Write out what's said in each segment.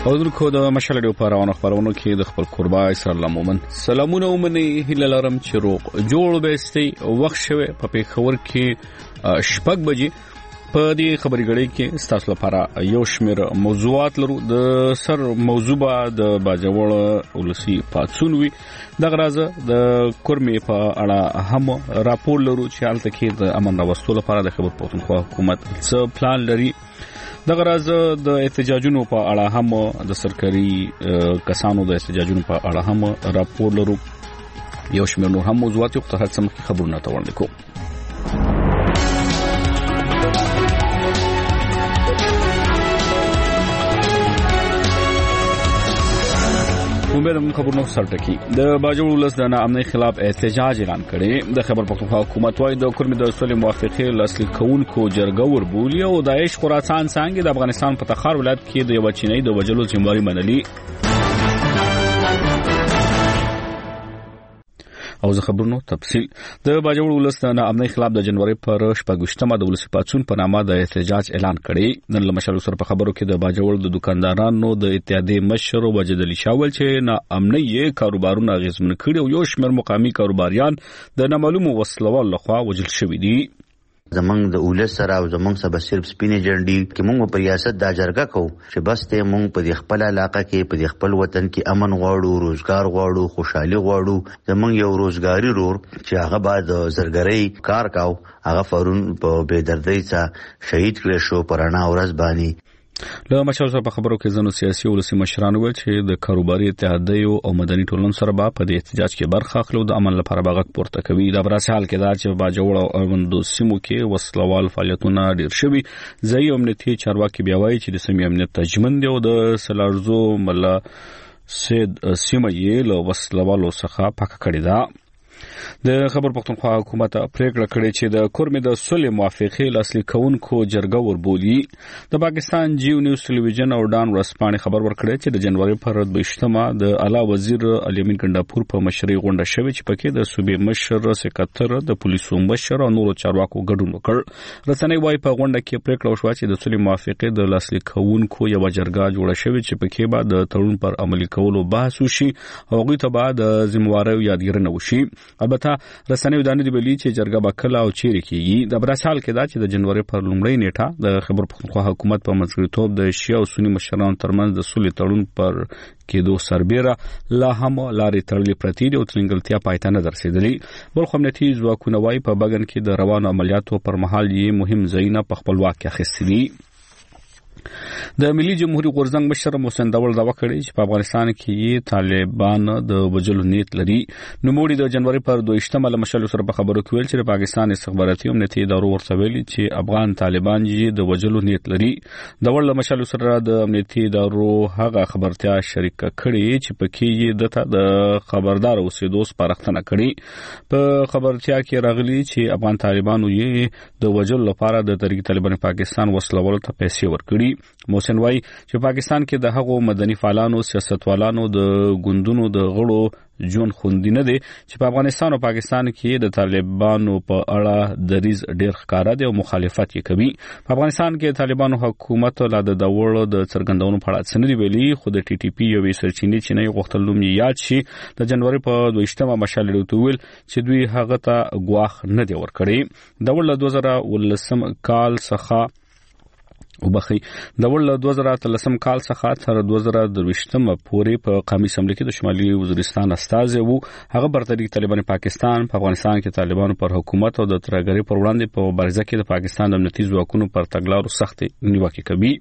اوردونکو د مشال ډیو په روانو خبرونو کې د خپل قربا اسلام مومن سلامونه ومني هله لرم چې روغ جوړ بهستي وخت شوه په پیښور کې شپږ بجې په دې خبري غړي کې ستاسو لپاره یو شمېر موضوعات لرو د سر موضوع د باجوړ ولسی پاتسونوي د غرازه د کورمې په اړه هم راپور لرو چې حالت کې د امن راوستلو لپاره د خبر پښتونخوا حکومت څه پلان لري د غرازه د احتجاجونو په اړه هم د سرکاري کسانو د احتجاجونو په اړه هم راپور لرو یو شمېر نور هم موضوعات یو تر څه مخکې خبرونه تاوړل کوو موږ خبرونو سرټکی د باجوړ ولس د ناامنۍ خلاف احتجاج اعلان کړي د خبر پښتونخوا حکومت وايي د کورمې د اصول موافقه لاسلیک کوونکو جرګه وربولي او داعش خراسان څنګه د افغانستان په تخار ولایت کې د یو چینی د وجلو ذمہواری منلي او زه خبرونو تفصیل د باجوړ ولس د ناامنۍ خلاف د جنوري پر 28مه د ولسی پاتسون په نامه د احتجاج اعلان کړي نن له مشال سره په خبرو کې د باجوړ د دکاندارانو د اتحادیې مشر وجد علي شاول چې ناامنۍ کاروبارونه غیزمن کړي او یو شمېر مقامي کاروباریان د نامعلومو وسلوال لخوا وجل شوي دي زمنګ د اولس سره او زمنګ سبا صرف سپینې جنډي کې موږ په ریاست د جرګه کو چې بس ته موږ په خپل علاقه کې په خپل وطن کې امن غواړو روزګار غواړو خوشحالي غواړو زمنګ یو روزګاری رور چې هغه بعد زرګرۍ کار کاو هغه فورن په بے دردۍ څخه شهید کړ شو پرانا ورځ باندې له مشال سره په خبرو کې زنو سیاسي ولسی مشران ویل چې د کاروباري اتحادیو او مدني ټولنو سره په دې احتجاج کې برخه اخلو د عمل لپاره باغ پورته کوي د براسه حال کې دا چې باجوړ او اوندو سیمو کې وسلوال فعالیتونه ډیر شوي ځای امنیتي چارواکي بیا وایي چې د سیمې امنیت تجمن دی او د سلارزو مله سید سیمه یې له وسلوالو څخه پاک کړی دا د خبر پښتونخوا حکومت پریکړه کړې چې د کورمې د صلح موافقه لاسلیک کوونکو جرګه وربولي د پاکستان جیو نیوز ټلویزیون او ډان ورسپانې خبر ورکړی چې د جنوري پر 28مه د اعلی وزیر علي امین ګنداپور په مشرۍ غونډه شوې چې پکې د صوبې مشر سکتر د پولیسو مشر او نورو چارواکو ګډون وکړ رسنۍ وايي په غونډه کې پریکړه وشوه چې د صلح موافقه د لاسلیک کوونکو یو جرګه جوړه شوې چې پکې بعد د تړون پر عملي کولو بحث وشي او هغه ته بعد ذمہواری یادګیرنه وشي البته رسنۍ ودانې دی ویلي چې جرګه به کله او چیرې کېږي د براسال کې دا چې د جنوري پر لومړۍ نیټه د خبر پښتونخوا حکومت په مشرتوب د شیعه او سنی مشرانو ترمنځ د صلح تړون پر کېدو سربېره لا هم لارې تړلې پرتې دي او ترنګلتیا پای ته نه رسېدلې بل امنیتي ځواکونه وايي په بګن کې د روانو عملیاتو پر مهال یې مهم ځایونه په خپل واک کې اخیستي دي د ملي جمهوریت غورځنګ مشر محسن داول دا وکړي چې په افغانستان کې طالبان د وجلو نیت لري نو موږ د جنوري پر 28مه مشال سره په خبرو کې ویل چې پاکستان استخباراتي امنیتي ادارو ورته ویلي چې افغان طالبان یې د وجلو نیت لري داول مشال سره د امنیتي ادارو هغه خبرتیا شریک کړي چې پکې یې د خبردار اوسېدو سپارښتنه کړي په خبرتیا کې راغلي چې افغان طالبانو یې د وجلو لپاره د تحریک طالبان پاکستان وسلوالو ته پیسې ورکړي محسن وايي چې پاکستان کې د هغو مدني فعالانو سیاستوالانو د ګوندونو د غړو جون خوندي نه دي چې په افغانستان او پاکستان کې د طالبانو په اړه دریز ډیر ښکارا دي او مخالفت یې کوي په افغانستان کې طالبانو حکومت لا د دورو د څرګندونو په اړه څه نه دی ویلي خو د ټي ټي پی یو سرچینې چې نه غوښتل نوم یاد شي د جنوري په 28مه مشال لري چې دوی هغه ته غواخ نه دی ورکړي د ول 2019 کال څخه وبخي د ول 2013 کال څخه تر 2023 پورې په قومي اسمبلی کې د شمالي وزیرستان استازي وو هغه برتري طالبان پاکستان په افغانستان کې طالبانو پر حکومت او د ترګری پر وړاندې په مبارزه کې د پاکستان د امنیتي ځواکونو پر تګلارو سخت نیوکه کوي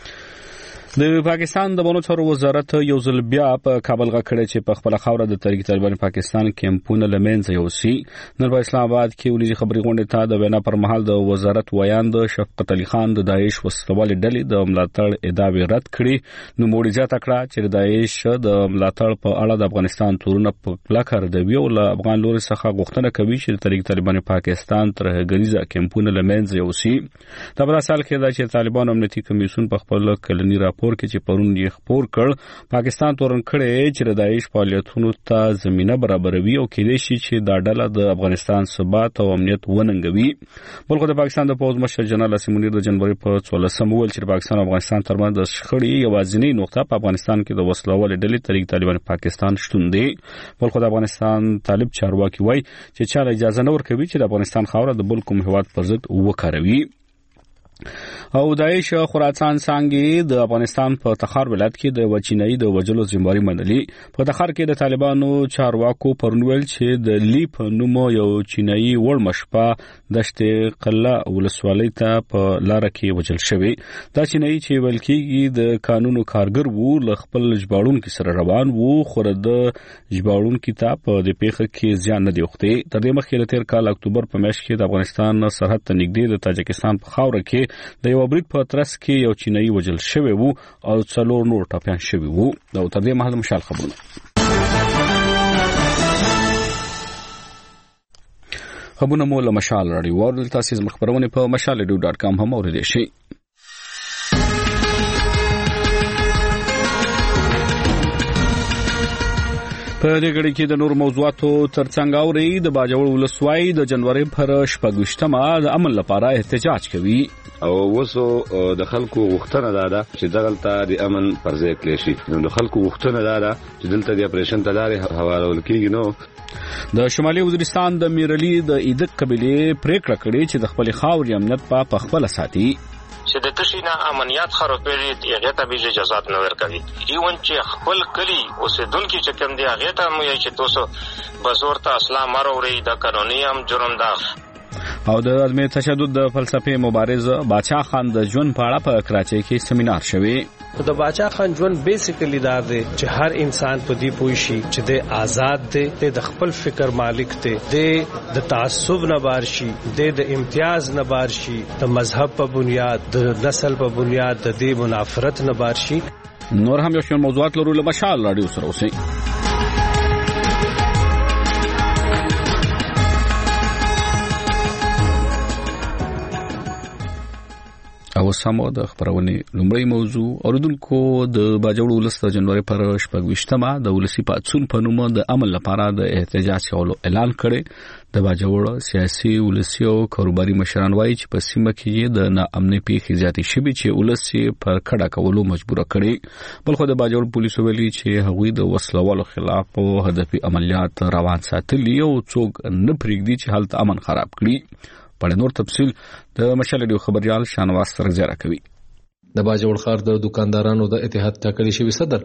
د پاکستان د بانو چارو وزارت یو ځل بیا په کابل غکړه چې په خپل خاوره د تحریک طالبان پاکستان کیمپونه لمنځه یوسي نن په اسلام آباد کې ولې خبري غونډه ته د وینا پر مهال د وزارت ویاند شفقت علي خان د داعش وسلوال ډلې د ملاتړ ادعاوې رد کړې نو موړي ځات کړه چې د داعش د ملاتړ په اړه د افغانستان تورونه په کلکر د ویو له افغان لوري څخه غوښتنه کوي چې د تحریک طالبان پاکستان تر غریزه کیمپونه لمنځه یوسي د بل سال کې دا چې طالبان امنیتي کمیسیون په خپل کلنی راپور کې چې پرون یې خبر کړ پاکستان تورن کړي چې د داعش فعالیتونو ته زمينه برابروي او کېدای شي چې دا ډله د افغانستان ثبات او امنیت وننګوي. بلکې د پاکستان د پوز مشر جنرال اسیم منیر د جنوري په 14 ویل چې پاکستان او افغانستان ترمنځ د شخړې یوازینی نقطه په افغانستان کې د وسلوال ډلې طریق طالبان پاکستان شتون دی. بلکې د افغانستان طالب چارواکي وایي چې چا اجازه نه ورکوي چې د افغانستان خاوره د بل کوم هیواد پر ضد وکاروي. او داعش خراسان څنګه د افغانستان په تخار ولایت کې د وچینای د وجلو ذمہواری منلي. په تخار کې د طالبانو چارواکو پرنویل چې د لیپ نومو یو چینایي وړ مشپا دشت قله ولسوالۍ ته په لار کې وجل شوی. دا چینایي چې ولکېږي د قانونو کارګر وو ل خپل جباړونکو سره روان وو خو د جباړونکو ته په د پیښه کې زیان نه دی وخته. تر دې مخکې د 13 کال اکتوبر په میاشت کې د افغانستان سرحد ته نږدې د تاجکستان په خاوره کې د یو برید په ترڅ کې یو چینایي وجل شوی وو او 4 نور ټاپیان شوی وو. دا تر دې مهال مشال خبرونه. خبرونه مو له مشال راډیو ورل تاسو مخبرونه په mashal.com هم اوریدئ شئ. په دې غړي کې د نور موضوعاتو ترڅنګ اوري د باجوړ ولسوالۍ د جنوري پر 28مه د امن لپاره احتجاج کوي. او وسو د خلکو غوښتنه ده چې دغلته د امن پر ځای کړی شي. نو د خلکو غوښتنه ده چې دلته د اپریشن تداري حوالول کیږي. نو د شمالي وزیرستان د میرلی د ایدک قبيله پریکړه کړې چې د خپل خاوري امنیت په خپل ساتي. چې د تشینا امنیت خرابېږي هغه ته به اجازه نه ورکوي. ایون چې خپل کلی اوسیدونکو چې کوم دی هغه ته مو یې چې تاسو بزورته اسلام مروري د قانوني هم جرم ده. او د عدم تشدد د فلسفي مبارز باچا خان د ژوند په اړه په کراچۍ کې سیمینار شوی. د باچا خان ژوند بیسیکلی دا دی چې هر انسان په دې پوه شي چې د آزاد دی د خپل فکر مالک دی د تعصب نه بار شي د امتیاز نه بار شي د مذهب په بنیاد د نسل په بنیاد د دې منافرت نه بار شي. نور هم یو شمېر موضوعات لرو له مشال راډیو سره اوسئ. او سمو د خبرونه لومړی موضوع اوریدونکو د باجوړ ولس د جنوري پر 28مه د ولسی پاتسون په نوم د عمل لپاره د احتجاج کولو اعلان کړي. د باجوړ سیاسي ولسی او کاروباري مشران وایي چې په سیمه کې د ناامنۍ پیښې زیاتې شوي چې ولسی پر کډه کولو مجبور کړي. بلخو د باجوړ پولیسو ویلي چې هغوی د وسلوالو خلاف هدفي عملیات روان ساتلي او څوک نه پرېږدي چې حالت امن خراب کړي. په نور تفصیل د مشال ډیو خبريال شانواز سرګزره کوي. د باجوړ خار د دکاندارانو د اتحاد ټاکلي شوی صدر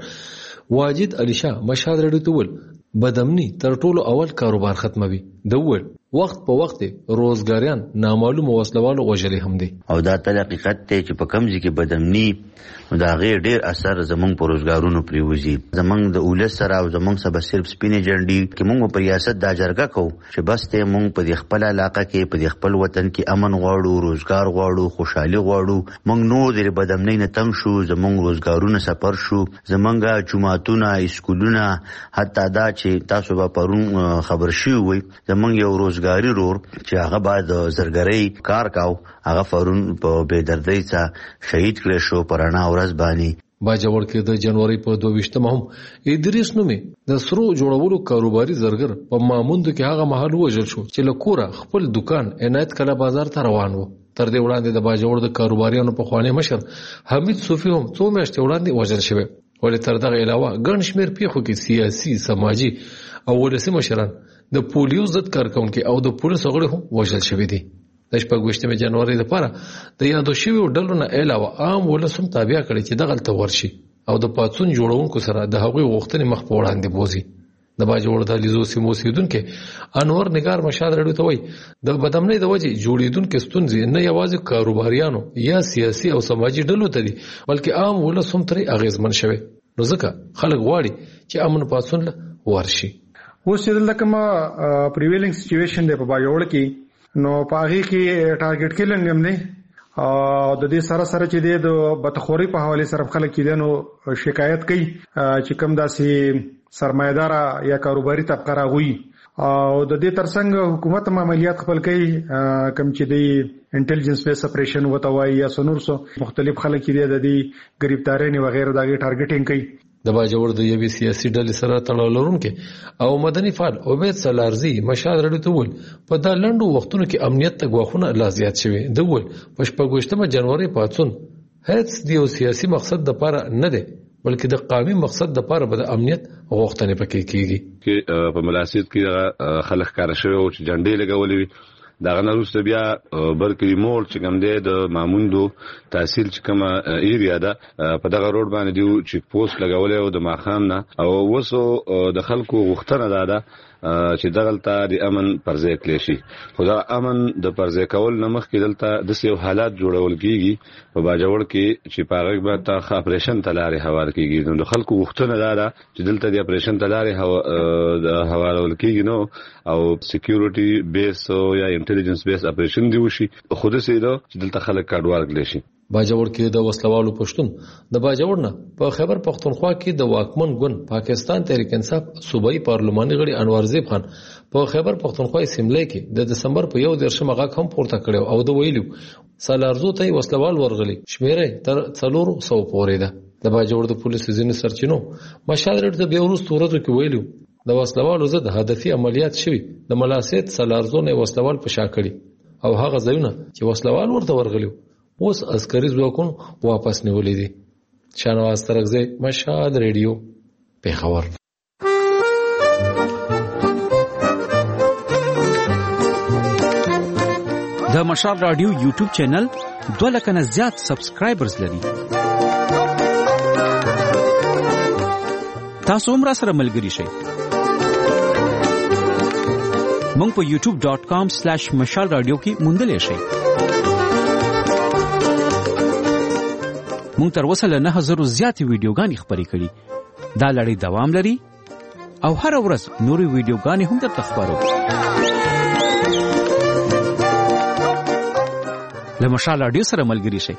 واجد علي شاه مشال ډیو ته ول بدامني تر ټولو اول کاروبار ختموي. د ول وخت په وخت روزګاریان نامعلوم وسلوالو وجلې هم دي. او دا تل حقیقت ته چې په کمزې کې بدامني دا غیر ډیر اثر زمونږ په روزګارونو پریوزي. زمونږ د اولس سره او زمونږ سبا صرف سپینې جنډي کې مونږ په ریاست دا جرګه کوو چې بس ته مونږ په خپل علاقه کې په خپل وطن کې امن غواړو، روزګار غواړو، خوشحالي غواړو. مونږ نو د بدامنۍ نه تنګ شو، زمونږ روزګارونه سفر شو، زمونږ جماعتونه، اسکولونه، حتی دا چې تاسو به پرون خبر شوي وي زمونږ یو روزګاری رور چې هغه بعد زرګرۍ کار کاو هغه فرون په بېدردۍ څخه شهید کړی شو پرانا ورځ باندې. باجوړ کې د جنوري په 22مه هم ادریس نومې د سرو جوړولو کاروباري زرګر په ماموند کې هغه محل وژل شو چې لکوره خپل دکان عنایت کله بازار ته روان وو. تر دې وړاندې د باجوړ د کاروباریانو په خوانی مشر حمید صوفي هم څو میاشتې وړاندې وژل شوی. ولې تر دغه علاوه ګڼ شمېر پیښو کې سیاسي، سماجي او ولسي مشران د پولیو ضد کارکونکو او د پولیسو غړي هم وژل شوی دي. د 28 جنوري لپاره د یادو شویو ډلو نه علاوه عام ولسم تابع کړي چې دغلت ورشي او د پاتسون جوړونکو سره د هغوی غوښتنې مخ په وړاندې بوزي. د باجوړ د لیزو سیمو اوسیدونکو انور نگار مشال راډیو ته وایي د بدامنۍ د وجې جوړیدونکو ستونزې نه یوازې کاروباریانو یا سیاسي او سماجي ډلو ته دي بلکې عام ولس هم ترې اغیزمن شوی. نو ځکه خلک غواړي چې امن پاتسون ورشي. اوس چې دلته کومه پریویلینګ سچویشن دی په باجوړ کې نو پاغي کې ټارګټ کیلنګ هم دی او د دې سره سره چې د بدخوري په حواله سره خلک کې شکایت کوي چې کوم داسې سرمایدار یا کاروباري طبقه راغوي او د دې ترڅنګ حکومت عملیات خپل کوي کوم چې د انټيليجنس بیس اپریشن وتوای یا سنورسو مختلف خلک دي د دې گرفتارین وغیرہ دغه ټارګټینګ کوي. د باجوړ د یوې سیاسي ډلې سره تړاو لرونکي او مدني فعال عبید سلارزي مشال رډو ته ول په دا لنډو وختونو کې امنیت ته غواخونه لا زیات شوي د ول په 28 جنوري پاتون هیڅ دیو سیاسي مقصد د پاره نه دی بلکې د قومي مقصد د پاره به د امنیت غوښتنې پکې کیږي کې په ملاسیت کې خلک کار شوی او چې جنډې لګولې دا غنروسته بیا برکلی مول چې کوم دی د ماموندو تحصیل چې کومه ایریا ده په دغه روډ باندې دیو چیک پوسټ لګولې او د ماخام نه او وسو د خلکو غوښتنه ده چې دغلته د امن پرځای کړی شي. خو دا امن د پرځای کول نه مخکې دلته د سیو حالات جوړول کیږي په باجوړ کې چې پاغه به تا اپریشن تلاري حواله کیږي. نو د خلکو غوښتنه ده چې دلته د اپریشن تلاري حواله کیږي نو او سکیورټي بیس یا انټيليجنس بیس اپریشن دی وشي خود سي دا چې دلته خلک کډوال کړي شي. باجوړ کې د وسلوالو پښتون د باجوړ نه په خیبر پختونخوا کې د واکمن ګوند پاکستان تحریک انصاف صوبایي پارلماني غړي انوار زیب خان په خیبر پختونخوا اسمبلی کې د دسمبر په 1 غاک هم پورته کړو او د ویلو سالارزو ته وسلوال ورغلي شمیره تر 400 پورې ده. د باجوړ د پولیسو ځینې سرچینو مشال ته بیا ورسته ورته کې ویلو د وسلوالو ضد هدفي عملیات شوي د ملاسیت سالارزو نه وسلوال په شا کړي او هغه ځایونه چې وسلوال ورته ورغلي اوس عسکري ځواکونه واپس نیولې دي. شانواز ترغزی مشهد ریډیو پیښور. د مشهد رادیو یوټیوب چینل 2 لک نه زیات سبسکرایبرز لري. تاسو هم را سره ملګري شئ. مونږ په youtube.com/mashalradio کې موندلې شئ. مونږ تر اوسه له 9000 زیاتې ویډیوګانې خپرې کړي. دا لړۍ دوام لري او هر ورځ نورې ویډیوګانې هم درته خپرو. له مشال رادیو سره ملګري شئ.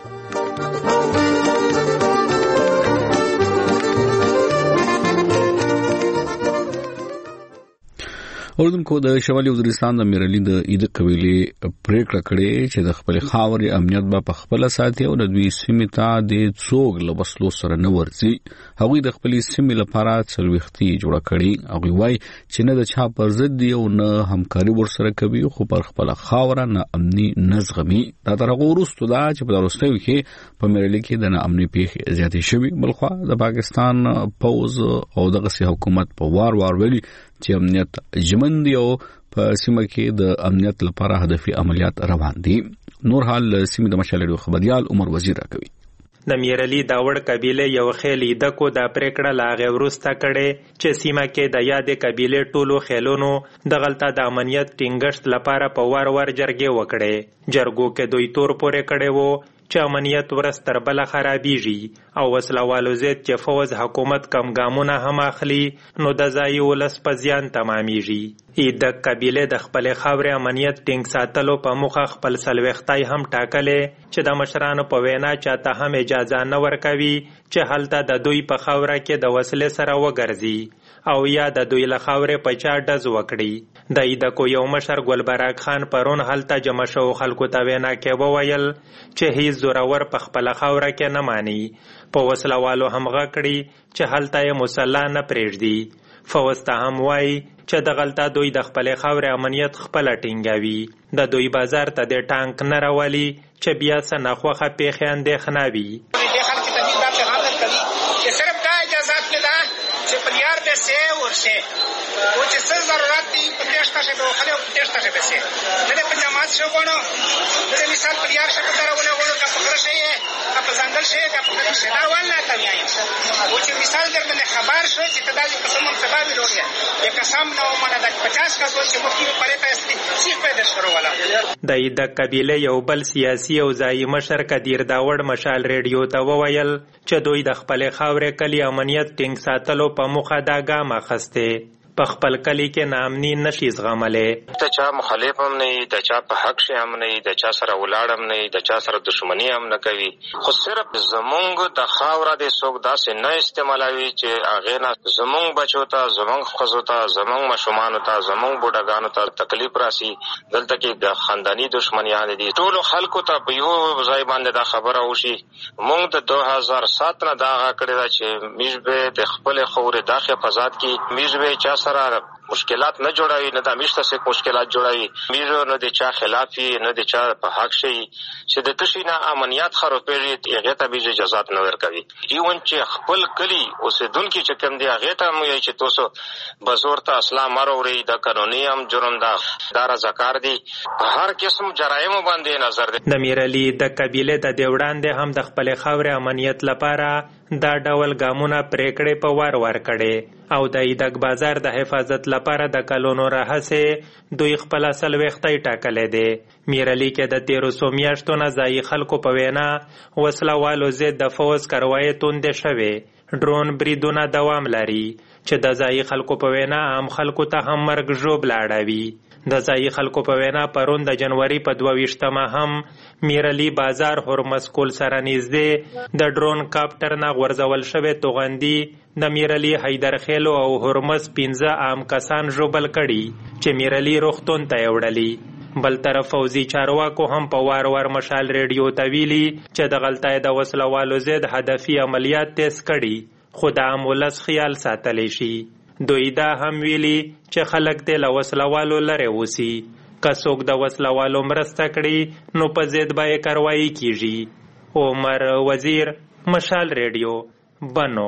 اوردونکو د شمالي وزیرستان د میرعلي د اید قبيله پریکړه کړې چې د خپل خاورې امنیت به په خپل ساتي او د دوی سیمې ته د څوګ له وسلو سره نه ورځي. هغوی د خپل سیمې لپاره څلويختي جوړه کړي. هغوی وایي چې نه د چا پر ضد دی او نه همکاري ورسره کوي خو پر خپل خاوره نه امني نزغمي. دا تر هغه وروسته دا چې په وروستیو کې په میرعلي کې د امني پیښې زیاتې شوي. بلخوا د پاکستان پوز او دغه حکومت په وار ویلي چې امنیت ژمن دی او په سیمه کې د امنیت لپاره هدفي عملیات روان دي. نور حال سیمه د مشال رادیو خبريال عمر وزیر راکوي. د میرعلي داوړ قبيله یو خېل دکو د پریکړه لاغه ورسته کړي چې سیمه کې د یادې قبيله ټولو خېلونو د غلطه د امنیت ټینګښت لپاره په وار جرګې وکړي. جرګو کې دوی تور پورې کړي وو چې امنیت ورستر بل خرابيږي او وسلوالو زید چې فوز حکومت کم ګامونه هم اخلي نو د ځای ولس په زیان تمامېږي. د قبيله د خپل خاورې امنیت ټینګ ساتلو په مخه خپل سلوختای هم ټاکلې چې د مشرانو په وینا چاته هم اجازه نه ورکوي چې هلته د دوی په خاوره کې د وسلې سره وګرځي او یا د دوی له خاورې په چا ډز وکړي. د ایدکو یو مشر ګلبراک خان پرون هلته جمع شو خلکو ته وینا کې وویل چې هیڅ زورور په خپل خاوره کې نه مانی. په وسلوالو هم غکړي چې هلته یې مسلح نه پرېږدي. فوسته هم وایي چې د غلطه دوی د خپل خاورې امنیت خپل ټینګوي. د دوی بازار ته د ټانک نه راولي چې بیا څه ناخوخه پیښې اندېښنه وي. वो जिससे जरूरत थी प्रदेश से तो खले प्रदेश से बसे मेरे पंजाब से कोनो मेरे मिसाल परिवार से कदर बोले का पकड़ से है का जंगल से का पकड़ से ना वाला था यहाँ वो जो मिसाल दर मैंने खबर से जितदाली कसम सभा भी हो गया ये कसम ना माना दा 50 का सोच मुफ्ती में पड़े पैसे सिर्फ पैदा शुरू वाला د قبيله یو بل سیاسي او ځایي مشر کدیر داوړ مشال ریډیو ته وویل چې دوی د خپل خاورې کلی امنیت ټینګ ساتلو په مخه دا ګام اخسته. په خپل کلی کې ناامني نشي زغملې. د چا مخالف هم نه د چا په حق شي هم نه د چا سره ولاړ هم نه د چا سره دښمني هم نه کوي، خو صرف زمونږ د خاوره د څوک داسې نه استعمالوي چې هغې نه زمونږ بچو ته، زمونږ ښځو ته، زمونږ ماشومانو ته، زمونږ بوډاګانو ته تکلیف راسي. دلته کې د خانداني دښمنیان دي. ټولو خلکو ته په یو ځای باندې دا خبره وشي. موږ د 2007 نه دا کړې ده چې موږ به د خپلې خاورې دا حفاظت کې موږ به چا سره مشکلات نه جوړوي، نه د میشته سره مشکلات جوړوي. موږ نه د چا خلاف نه د چا په حق شي چې د تشي نه امنیت خرابېږي، هغې ته به اجازات نه ورکوي. ایون چې خپل کلي اوسېدونکي چې کوم دي هغې ته مو چې تاسو بزور ته اسلام مه راوړئ، دا قانوني هم جرم ده، دا رضاکار دي، په هر قسم جرایمو باندې نظر دی. د میرعلي د قبیلې د دې وړاندې هم د خپلې خاورې امنیت لپاره دا ډول ګامونه پرېکړې په وار وار کړې او د ایدک بازار د حفاظت لپاره د کلونو راهیسې دوی خپل څلوېښتۍ ټاکلی دی. میرعلي کې د 1300 میاشتو نه ځایي خلکو په وینا وسله والو ضد د فوز کاروایې توندې شوې. ډرون بریدونه دوام لري چې د ځایي خلکو په وینا عام خلکو ته هم مرګ ژوبله اړوي. د ځایي خلکو په وینا پرون د جنوري په 22 هم میرعلي بازار هرمز کول سره نږدې د ډرون کاپټر نه غورځول شوی توغندي د میرعلي حیدرخیلو او هرمز 15 عام کسان ژوبل کړي چې میرعلي روغتون ته یې وړلي. بل طرف فوزي چارواکو هم په وار وار مشال ریډیو ته ویلي چې د غلطۍ د وسله والو ضد هدفي عملیات تیز کړي، خو د عام ولس خیال ساتلی شي. دوی دا هم ویلي چې خلک دې له وسله والو لرې اوسي، که څوک د وسله والو مرسته کړي نو په ضد به یې کاروایي کیږي. عمر وزیر، مشال ریډیو، بنو.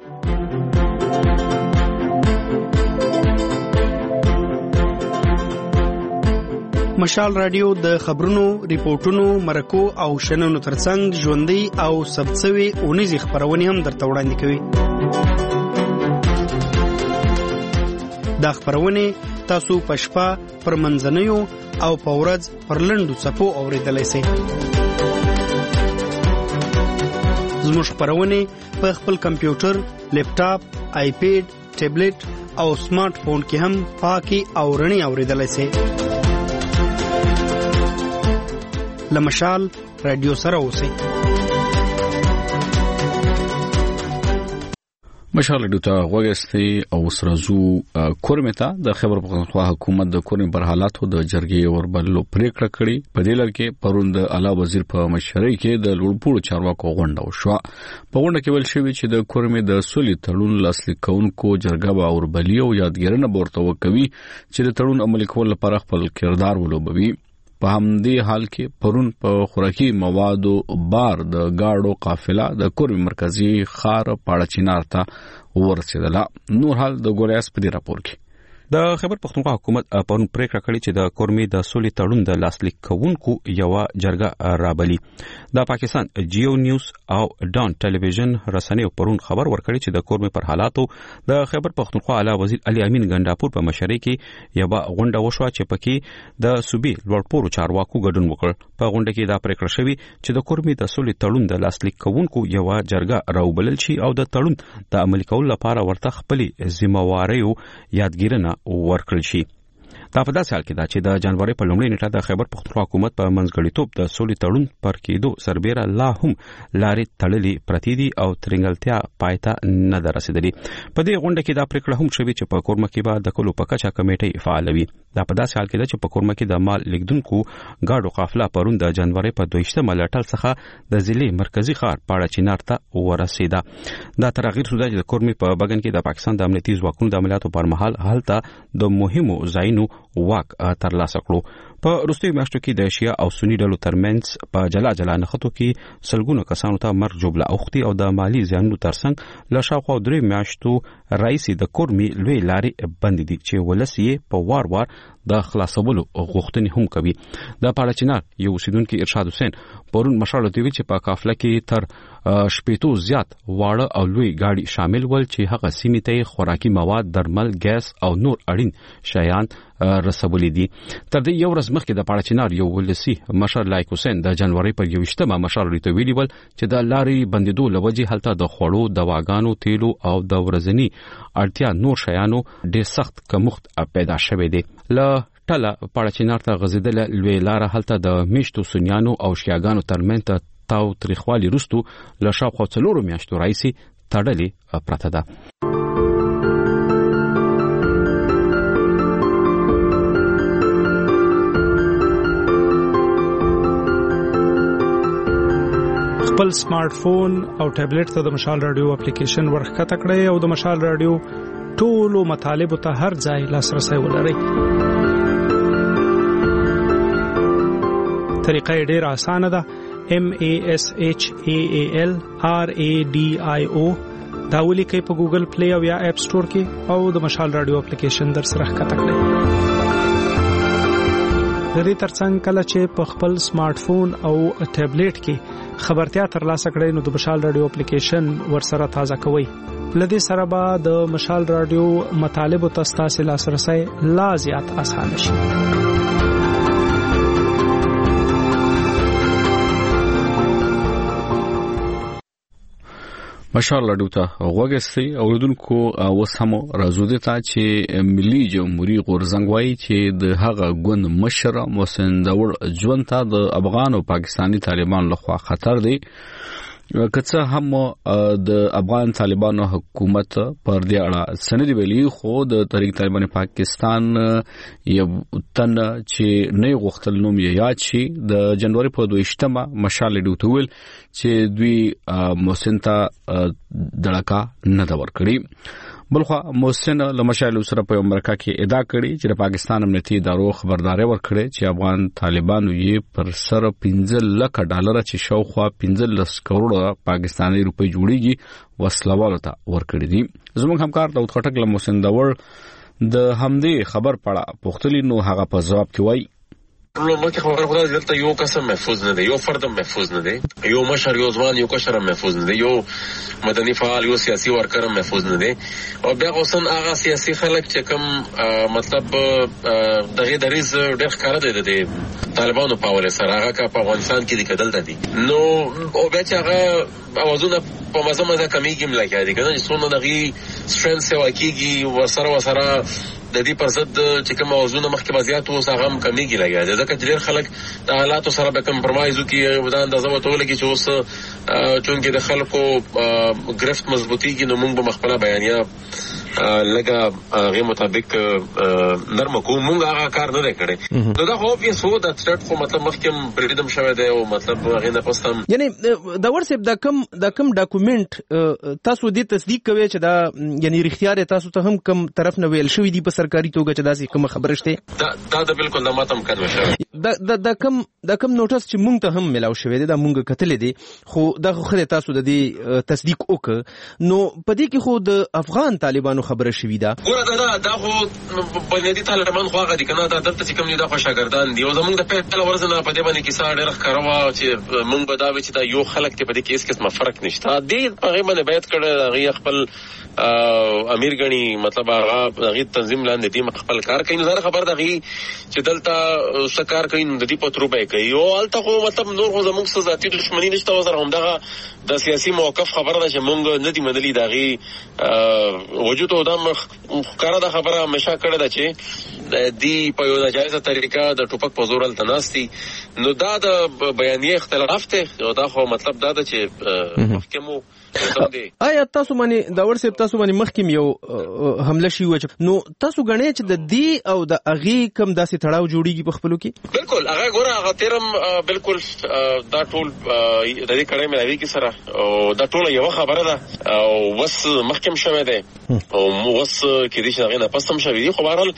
مشال رادیو د خبرونو، ریپورتونو، مرکو او شننو ترڅنګ ژوندۍ او ثبتسوي اونیزې خپرونې هم درته وړاندې کوي. دا خپرونې تاسو په شپه، پر منځنیو او په ورځ پر لنډو څپو اورېدلی سئ. زموږ خپرونې په خپل کمپیوټر، لیپټاپ، آیپیډ، ټیبلیټ او سمارټ فون کې هم پاکي او رڼې اورېدلی سئ. له مشال رادیو سره اوسئ. مشال رادیو ته غوږ ایستی او سره ځو کورمې ته. د خیبر پښتونخوا حکومت د کورمې پر حالاتو د جرګې وربللو پریکړه کړې. په دې لړ کې پرون د اعلی وزیر په مشرۍ کې د لوړپوړو چارواکو غونډه وشوه. په غونډه کې ویل شوی چې د کورمې د سولې تړون لاسلیک کوونکو جرګه به وربلي او یادګیرنه به ورته وکوي چې د تړون عملي کولو لپاره خپل کردار ولوبوي. په همدې حال کې پرون په خوراکي موادو بار د گاډو قافله د کورمې مرکزی ښار پاړه چینار ته ورسېدله. نور حال د ګوریاس په دې راپور کې. د خیبر پښتونخوا حکومت پرون پریکړه کړې چې د کورمې د سولې تړون د لاسلیک کوونکو یو جرګه رابلي. د پاکستان جیو نیوز او ډان ټلویزیون رسنیو پرون خبر ورکړی چې د کورمې پر حالاتو د خیبر پښتونخوا اعلی وزیر علي امین ګنداپور په مشرۍ کې یو غونډه وشوه چې پکې د صوبې لوړپوړو چارواکو ګډون وکړ. په غونډه کې دا پریکړه شوې چې د کورمې د سولې تړون د لاسلیک کوونکو یو جرګه راوبلل شي او د تړون د عملي کولو لپاره ورته خپلې ذمہواریو یادګیرنه ورکړل شي. دا په داسې حال کې ده چې د جنوري په لومړۍ نیټه د خیبر پښتونخوا حکومت په منځګړیتوب د سولې تړون پر کېدو سربیره لا هم لارې تړلې پرتې دي او ترنګلتیا پای ته نه ده رسېدلې. په دې غونډه کې دا پریکړه هم شوې چې په کورمه کې به د کلو په کچه کمیټې فعال وي. دا په داسې حال کې ده چې په کورمه کې د مال لیږدونکو گاډو قافله پرون د جنوري په 22 لټل څخه د ضلع مرکزی ښار پاړه چینار ته ورسېده. دا تغیر شو چې د کورمې په بګن کې د پاکستان د امنیتي ځواکونو د عملیاتو پر مهال هلته د مهمو ځایونو واک ترلاسه کړو. په وروستیو میاشتو کې د شیعه او سني ډلو ترمنځ په جلا جلا نښتو کې سلګونو کسانو ته مرګ ژوبله اوښتي او د مالي زیانونو ترڅنګ له شاوخوا 3 میاشتو راهیسې د کورمې لوی لارې بندې دي چې ولس یې په وار وار د خلاصولو غوښتنې هم کوي. د پاړچینار یو اوسیدونکو ارشاد حسین پرون مشاله دی چې په قافله کې تر شپېتو زیات واړه او لوی گاډي شامل ول چې هغه سیمې ته خوراکي مواد، درمل، ګیس او نور اړین شیان رسولي دي. تر دې یو ورځ مخکې د پاړچینار یو ولسی مشر لایق حسین د جنوري پر 28مه مشر ته ویلي ول چې د لارې بندیدو لوجه هلته د خوړو، دواګانو، تیلو او د ورځنی اړتیا نور شیانو ډېر سخت کمښت پیدا شوی دی. ل ټله پاړچینار ته غزیدل لوی لار هلته د میشتو سنیانو او شیاګانو ترمنځ تاو تاریخوالي رستو له شاوخوا 4 میاشتو راځي تړلې پرته ده. خپل سمارټ فون او ټابلیټ ته د مشال رادیو اپلیکیشن ورخکته کړئ او د مشال رادیو ټولو مطالبو ته هر ځای لاسرسي ولرئ. طریقه ډېر اسانه ده. MASHAAL RADIO دا ولیکئ په ګوګل پلی او یا اپ سٹور کې او د مشال رادیو اپلیکیشن در سره ښکته کړئ. د دې ترڅنګ کله چې په خپل سمارټ فون او ټابلیټ کې خبرتیا ترلاسه کړئ نو د مشال رادیو اپلیکیشن ورسره تازه کوئ. لدې سره به د مشال رادیو مطالب او تاسو لاسرسي لا زیات آسان شي. مشال رادیو ته غوږی اوریدونکو وسمو راځو ته چې ملي جمهوریت غورزنګ وایي چې د هغه ګوند مشر محسن داور ژوند ته د افغان او پاکستانی طالبان لخوا خطر دی. کڅه هم د افغان طالبانو حکومت پر دې اړه سند ویلي خو د تحریک طالبان پاکستان یو تن چې نه غوښتل نوم یې یاد شي د جنوري په 28مه مشال رادیو ته ویل چې دوی محسن ته دړکا نه دا ورکړي. بلخو محسن له مشال سره په امریکا کې ادعا کړې چې د پاکستان امنیتي ادارو خبرداري ورکړې چې افغان طالبانو یې پر سر $15 لک چې شاوخوا 15 کروڑ پاکستاني روپۍ جوړيږي وسلوالو ته ورکړي دي. زموږ همکار داود خټک له محسن داور د همدې خبر پړه پوښتلی نو هغه په جواب کې وایي لومړی خبره خو دا دلته یو قسم محفوظ نه دی، یو فرد محفوظ نه دی، یو مشر، یو ځوان، یو کشر محفوظ نه دی، یو مدني فعال، یو سیاسي ورکر محفوظ نه دی. او بیا اوسن هغه سیاسي خلک چې کوم مطلب دغه دریز ډېر ښکاره دی د طالبانو په حواله سره هغه کا په افغانستان کې د کدل دی نو او بیا چې هغه اوازونه په مزه کمیږي ملګری دي کنه څونه دغه سترنث واکیږي وسره د دې پر ضد چې کوم اوازونه مخکې وضعیت اوس هغه کمیږي لګیا ځکه چې ډېر خلک د حالاتو سره به کمپرمایز وکړي او دا اندازه وټول کې چې اوس چونکې د خلکو گرفت مضبوطیږي نو موږ به مخبره بیانیه لګه غي مطابق نرم کو موږ هغه کار نه کړی نو دا خو په سو د سټارټ خو مطلب مخکې بریډم شوی دی او مطلب غي نه پستم یعنی دا ورسېب د کم ډاکومنت تاسو دې تصدیق کوي چې دا یعنی رښتیا تاسو ته هم کم طرف نه ویل شوی دی په سرکاري توګه چې داسې کوم خبره شته دا بالکل د ماتم کنه شوی دا کم نوټس چې مونږ ته هم ملاو شوی دی دا مونږ کتل دي خو دا خو خله تاسو د دې تصدیق وکړه نو پدې کې خو د افغان طالبانو خبره شوی دا ګوره دا خو بنیادی طالبان خو هغه دي کنه دا دلته چې کوم دي دا خو شاګردان دي او زمونږ د پیټل ورزنه په دې باندې کې ساړه ډېر ښکاروا چې مونږ به دا و چې دا یو خلک ته په دې کې هیڅ قسمه فرق نشته دې هغه باندې بیعت کړه هغه خپل امیر غنی مطلب هغه تنظیم لاندې دي خپل کار کوي نو خبر ده چې دلته سکار کوي د دې په تروبه کوي او الته خو مطلب نور خو زموږ ذاتي دښمنی نشته وزره هم دغه د سیاسي موقف خبره ده چې مونږ نه دی منلي دغه وجود او د مخکاره د خبره همیشه کړه ده چې دی په یو ناجایزه طریقه د ټوپک په زور التناسي نو دا د بیانیه اختلاف ته او دا خو مطلب دا ده چې محکمو آیا تاسو باندې دا ورسې تاسو باندې مخکیم یو حمله شي و نو تاسو غنئ چې د دې او د اغي کم داسې تړاو جوړیږي په خپلو کې بالکل هغه ګوره هغه تیرم بالکل دا ټول د دې کړه مې کی سره او دا ټول یو خبره ده او وس محکم شوه ده او وس کې دې څنګه نه پستم شوی دی خو بهرحال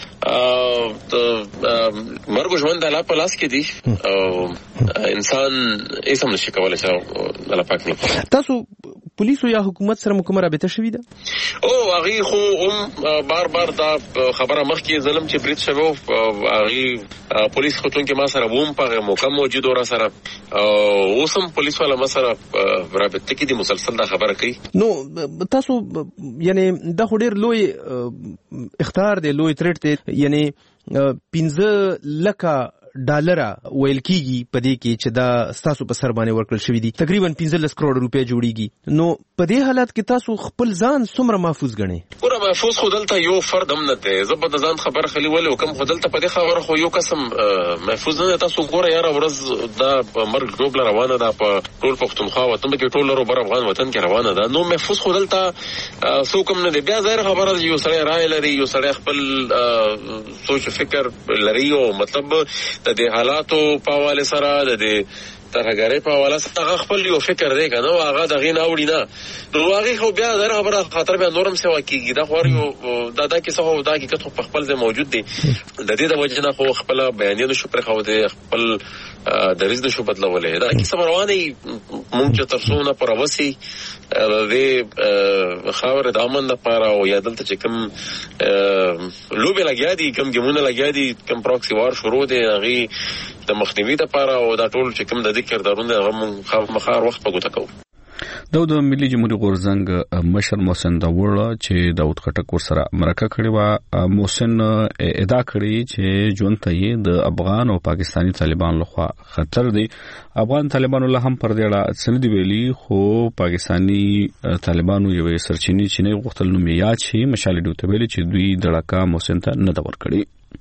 مرګ ژوند د لا پلاس کې دی او انسان هیڅ هم نشي کولای چې الله پاک نه تاسو پولیسو یا حکومت سره کومه رابطه شوې ده؟ هغه خو بار بار دا خبره مخکې ظلم چې بریټ شوی هغه پولیس خو څنګه ما سره ووم په موقع موجود ور سره اوسم پولیس والا ما سره رابطه کې دي مسلسل دا خبره کوي. نو تاسو یعنی دا خو ډیر لوی اختیار دی، لوی تریټ دی، یعنی 15 لک ډالر ویل کیږي په دې کې چې دا تاسو په سر باندې ورکړل شوی دي، تقریبا 15 کروڑ روپیا جوړیږي. نو په دې حالت کې تاسو خپل ځان څومره محفوظ ګڼئ؟ پورا محفوظ خو دلته یو فرد هم نه دی، زه په ځان خبر خلی ولې وکم خو دلته په دې خبره خو یو قسم محفوظ نه. تاسو ګوره یاره ورځ دا مرګ ډوبله روانه ده په ټول پښتونخوا وطن کې، ټول لرو بر افغان وطن کې روانه ده. نو محفوظ خو دلته څوک هم نه دی. بیا ظاهر خبره یو سړی رائے لري، یو سړی خپل سوچ فکر لري او مطلب د دې حالاتو په حواله سره د دې ترهګرۍ په حواله سره خپل یو فکر دی کنه هغه دغه نه وړي نه. نو هغه خو بیا د خبره خاطر به نورم سوا کیږي. دا خو یو دا کې څه هو دا کې کته په خپل ځای موجود دی. د دې د وجه نه خو خپل بیانونه شو پر خو دی خپل دریز نشو بدلولې. دا کې سم رواني مونږ چې ترسونه پر وسی د خاور د امن لپاره او یا دلته چې کوم لوبه لګیا دي، کوم ګمونه لګیا دي، کوم پروکسی وار شروع دي هغه د مخنیوي لپاره او دا ټول چې کوم د ذکر دارونه هغه مخار وخت په ګوته کوو. د ملي جمهوریت غورزنګ مشر محسن داوړ چې داود خټک ورسره مرکه کړې و، محسن ادعا کړې چې ژوند ته د افغان او پاکستانی طالبان لخوا خطر دی. افغان طالبانو له هم پر دې اړه سندې ویلي، خو پاکستانی طالبانو یوې سرچینې چې نه غوښتل نوم یاد شي مشال ډیو ته ویلي چې دوی دړکا محسن ته نه دا ورکړي.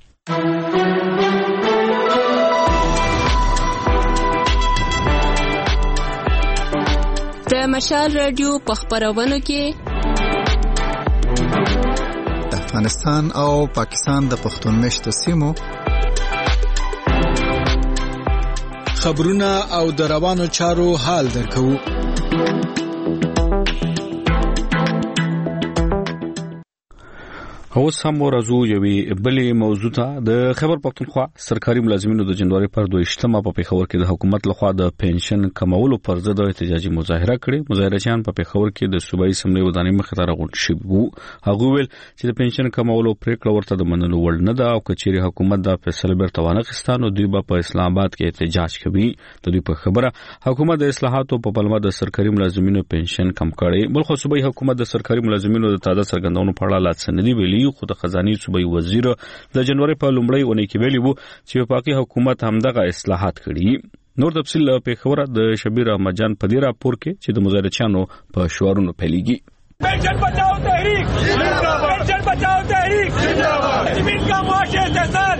د مشال رادیو په خبرونو کې افغانستان او پاکستان د پښتون مشت سیمو خبرونه او د روانو چارو حال درکو. اوس هم ورځو یوې بلې موضوع ته. د خیبر پختونخوا سرکاري ملازمینو د جنوري پر 22 په پیښور کې د حکومت لخوا د پنشن کمولو پر ضد احتجاجي مظاهره کړې. مظاهرچیان په پیښور کې د صوبایي اسمبلی ودانۍ مخې ته راغونډ شوي وو. هغه ویل چې د پنشن کمولو پریکړه ورته د منلو وړ نه ده او کچېرې حکومت دا فیصله بیرته وانخیسته نو دوی به په اسلام آباد کې احتجاج کوي. د دوی په خبره حکومت د اصلاحاتو په پلمه د سرکاري ملازمینو پنشن کم کړي. بلخو صوبایي حکومت د سرکاري ملازمینو د تعداد څرګندونو په اړه لا څه نه دی ویلي، خو د خزاني صوبایي وزیر د جنوري په لومړۍ اونۍ کې ویلي وو چې وفاقي حکومت همدغه اصلاحات کړي. نور تفصیل په خبره د شبیر احمد جان په دې راپور کې چې د مظاهرچیانو په شعارونو پیلېږي. पेंशन बचाओ तहरीक जिंदाबाद, पेंशन बचाओ तहरीक जिंदाबाद, जमीन का मुआवजा एहसास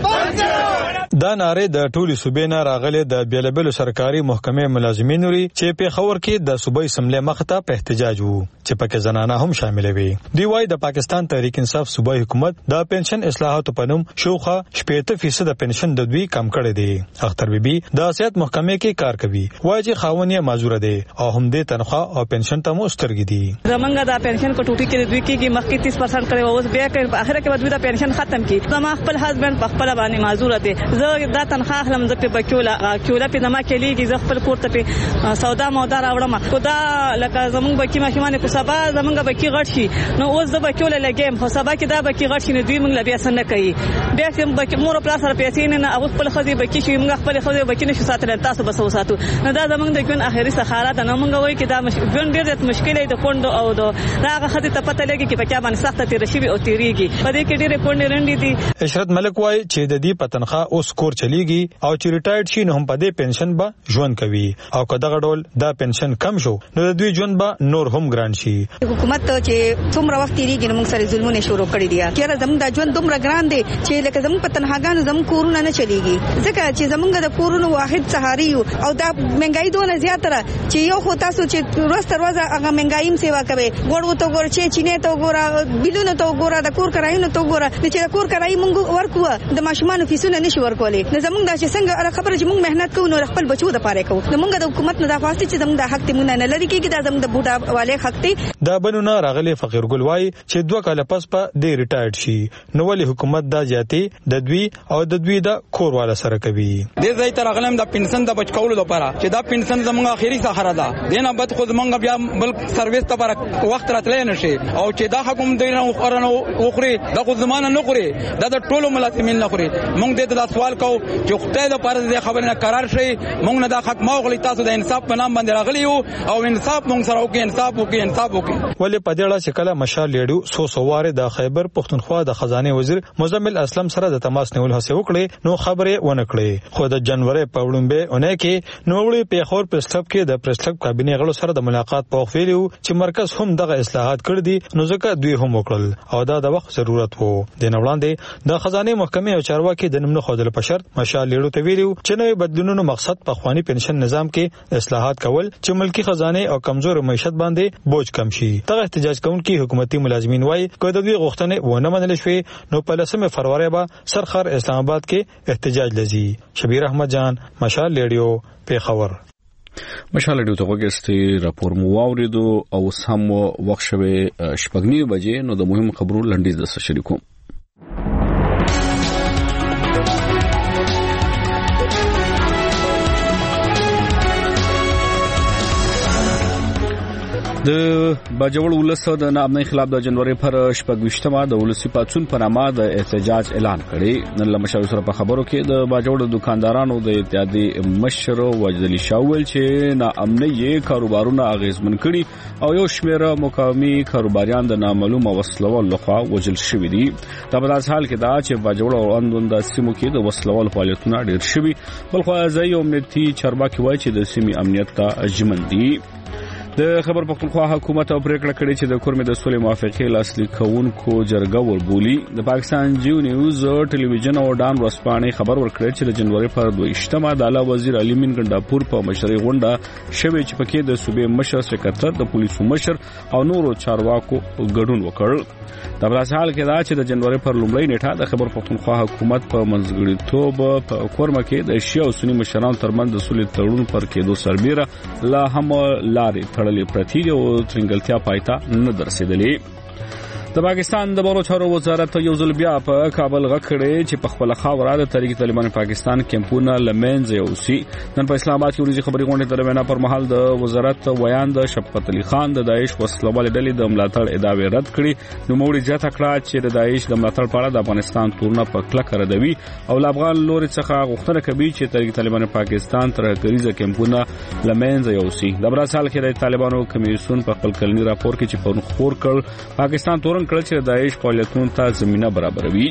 دا ناره د ټولي صوبې نه راغلي د بیلابلو سرکاري محکمې ملازمینو لري چې په خبر کې د صوبې سملې مخته په احتجاج وو چې پکې زنانه هم شامل وي. دی وايي د پاکستان تحریک انصاف صوبایي حکومت د پنشن اصلاحاتو په نوم شوخه 70% د پنشن د دوی کم کړی دی. اختر بیبي د اسیات محکمې کې کار کوي، وايي چې خاونیه معذور دي او هم دې تنخواه او پنشن ته مسترګي دي. زمونږ د پنشن کو ټوټي کې دوی کې مخکې 30% کړي اوس بیا کې په اخر کې دوی د پنشن ختم کړي. زما خپل هسبند په خپل باندې معذور دي، زه دا تنخواه خپل مزه په کیولا په نما کې لیږي، زه خپل کور ته په سودا مودا راوړم. خدا لکه زمونږ بکی ماشومان کو سبا زمونږ بکی غټ شي نو اوس د بکیولا لګیم خو سبا کې دا بکی غټ شي نو دوی موږ بیا څنګه کوي. بیا چې بکی مور په سره پیسې نه او خپل خدي بکی شي موږ خپل خدي بکی نشو ساتل، تاسو بس وساتو. نو دا زمونږ د ګون اخري سخاره ده. نو موږ وایي چې دا ګون ډېر مشکل دی د کندو او د راغه خدي ته پته لګي چې پکې باندې سخت تیر شي او تیریږي. په دې کې ډېر کندې رندې دي. اشرت ملک وايي چې د دې پتنخوا اوس کور چلیږي او چې ریټایرډ شي نو هم په دې پنشن به ژوند کوي او کداغه ډول دا پنشن کم شو نو د دوی ژوند به نور هم ګران شي. حکومت ته چې څومره وخت تیریږي نو موږ سره ظلمونه شروع کړی دي. کله زموږ د ژوند دومره ګران دي چې لکه زموږ په تنهاګانو زموږ کورونه نه چلیږي، ځکه چې زموږ د کورونو واحد سهاري او دا مهنګای دونه زیاتره چې یو خو تاسو چې روز تر ورځ هغه مهنګایم سیوا کوي، ګوړو ته ګور چې چینه ته ګور، بیلونو ته ګور، د کور کرایونو ته ګور، چې د کور کرای موږ ورکو د ماشومان فیسونه نشي ورکو. کولې. نو زمونږ د چې څنګه خبره چې موږ مهنت کوو نو خپل بچو د پاره کوو. نو موږ د حکومت نه د فاصله چې زمونږ د حق ته موږ نه لري کېږي دا زمونږ د بوډا والے حق دی. دا بنونه راغلي فقیر ګل وای چې 2 کال پس په دې ریټایرډ شي نو ولې حکومت دا جاتي د دوی او د دوی د کور والا سره کوي. دې ځای تر غلم د پنشن د بچکولو لپاره چې دا پنشن زموږ اخیری سهارا ده دینه بد خو زموږ بیا بل سرویس ته لپاره وخت راتلې نشي او چې دا حکومت دی نو قرانو وخري د خو زمانه نه خوري دا د ټولو ملازمین نه خوري. موږ دې ته سوال کوو چې خدای د پاره دې خبره نه قرار شي موږ نه دا حق ماغلی تاسو د انصاف په نام باندې راغلی او انصاف موږ سره وکي انصاف وکي. ولې په دې اړه چې کله مشال لیډو سوواره د خیبر پښتونخوا د خزانه وزیر مزمل اسلم سره د تماس نیول هڅه وکړي نو خبره ونه کړې. خو د جنوري په وړاندې اونۍ کې نوړی په خور پریس کلب کې د پریس کلب کابینه غړو سره د ملاقات په وخت ویلو چې مرکز هم دغه اصلاحات کړ دي نو ځکه دوی هم وکړل او دا د وخت ضرورت وو. د نوړاندې د خزانه محکمې او چارواکي د نمونه خودل په شرط مشال لیډو ته ویلو چې نوې بدلونونو مقصد په خواني پنشن نظام کې اصلاحات کول چې ملکی خزانه او کمزور معیشت باندې بوج کم شي. دغه احتجاج کوونکي حکومتي ملازمین وایي که د دوی غوښتنې ونه منل شوې نو په 10 فروری به سرخر اسلام آباد کې احتجاج لزی. شبیر احمد جان مشال لیډیو پیښور. مشال لیډیو ته وګورئ راپور مو واوریدو او سم وخت شوه 8:30 بجې نو د مهم خبرو لنډیز د شریکو. د باجوړ ولس د نامنۍ خلاف د جنوري پر 28مه د ولسی پاتون په نامه د احتجاج اعلان کړي. نن لمشاوي سره په خبرو کې د باجوړ دکاندارانو د اتحادی مشر وجدلی شاول چې نامنۍ کاروبارونه اغیزمن کړي او یو شمېر مقاومي کاروباریان د نامعلومه وسلوال لخوا وجل شوي دي. دا په داسې حال کې دا چې باجوړ او اندوند سیمو کې د وسلوال فعالیتونه ډېر شوي بلخو ځای امنیتي چارواکي وایي چې د سیمې امنیت ته ژمن دي. د خبر پښتونخوا حکومت او پریکړه کړې چې د کورمې د سولې موافقې لاسلیک کوونکو جرګه وربولي. د پاکستان جیو نیوز ټلویزیون او ډان ورسپانې خبر ورکړی چې د جنوري پر 22مه د اعلی وزیر علي مین ګنداپور په مشرۍ غونډه شوې چې پکې د صوبې مشر سکرټر د پولیسو مشر او نورو چارواکو ګډون وکړ. د بلاسحال کې دا چې د جنوري پر لومړۍ نیټه د خبر پښتونخوا حکومت په منځګړیتوب په کورمه کې د شیعه او سنی مشرانو ترمنځ د سولې تړون پر کېدو سربېره لا هم لارې تړلې پرتی او ترنګلتیا پایتا نه درسېدلې. د پاکستان د بهرنیو چارو وزارت یو ځل بیا په کابل غکړې چې په خپل خاوره د تحریک طالبان پاکستان کمپونه لمنځه یوسي. نن په اسلام آباد کې ورځي خبري غونډه تر وینا پر مهال د وزارت ویان د شفقت علي خان د داعش وسلوال ډلې د ملاتړ ادعاوې رد کړې. نو موږ ځکه کړه چې د داعش د ملاتړ په اړه د افغانستان تورونه په کلک ردوي او افغان لوري څخه غوښتنه کوي چې تحریک طالبان پاکستان تر کریزه کمپونه لمنځه یوسي. د براسال کې د طالبانو کمیسیون په خپل کلنی راپور کې چې په خور کړ پاکستان تورن کړ چې داعش فعالیتونو ته زمينه برابروي.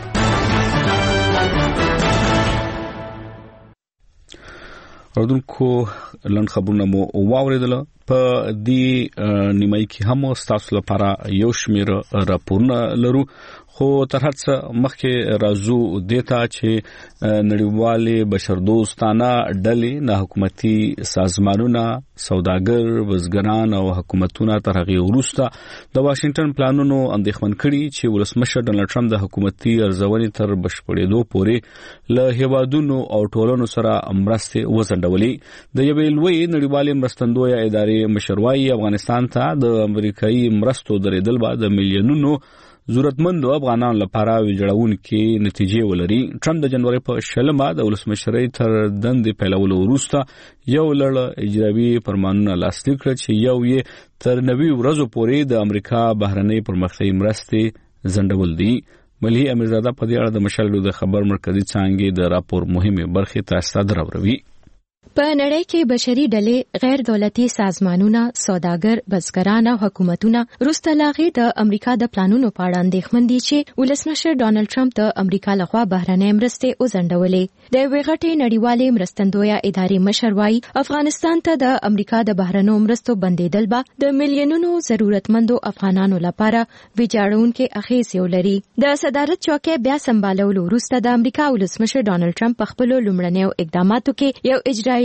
اردوونکو لن خبرونه مو واوریدل په دې نیمای کې هم تاسو لپاره یو شمېر راپورونه لرو خو تر هڅه مخکې راځو دیتا چې نړیوالې بشردوستانه ډلې نه حکومتي سازمانونه سوداګر بزګران او حکومتونه تر هغه وروسته د واشنگټن پلانونو اندېښمن کړي چې ولسمشر ډونالد ټرمپ د حکومتي ارزونې تر بشپړېدو پورې له هیوادونو او ټولنو سره مرستې وزندولې. د یوې لوی نړیوالې مرستندویه ادارې مشروعي افغانستان ته د امریکایي مرستو درېدل به د میلیونونو ضرورتمندو افغانانو لپاره ویجاړونکې نتیجې ولري. ټرمپ د جنوري په 20مه د ولسمشرۍ تر دندې پیلولو وروسته یو لړ اجرایي فرمانونه لاسلیک کړل چې یو یې تر 90 ورځو پورې د امریکا بهرنۍ پرمختیایي مرستې ځنډول دي. ملي امیرزاده په دې اړه د مشال د خبر مرکزی څانګې د راپور مهمه برخه تاسو ته دراوړي. په نړۍ کې بشري ډلې غیر دولتي سازمانونه سوداګر بزګران او حکومتونه وروسته لاغې د امریکا د پلانونو په اړه اندېښمن دي چې ولسمشر ډونالد ټرمپ د امریکا لخوا بهرنۍ مرستې وځنډولې. د یوې غټې نړیوالې مرستندویه ادارې مشر وایي افغانستان ته د امریکا د بهرنیو مرستو بندیدل به د میلیونونو ضرورتمندو افغانانو لپاره ویجاړونکې اغېزې ولري. د صدارت چوکۍ بیا سمبالولو وروسته د امریکا ولسمشر ډونالد ټرمپ په خپلو لومړنیو اقداماتو کې یو اجرایي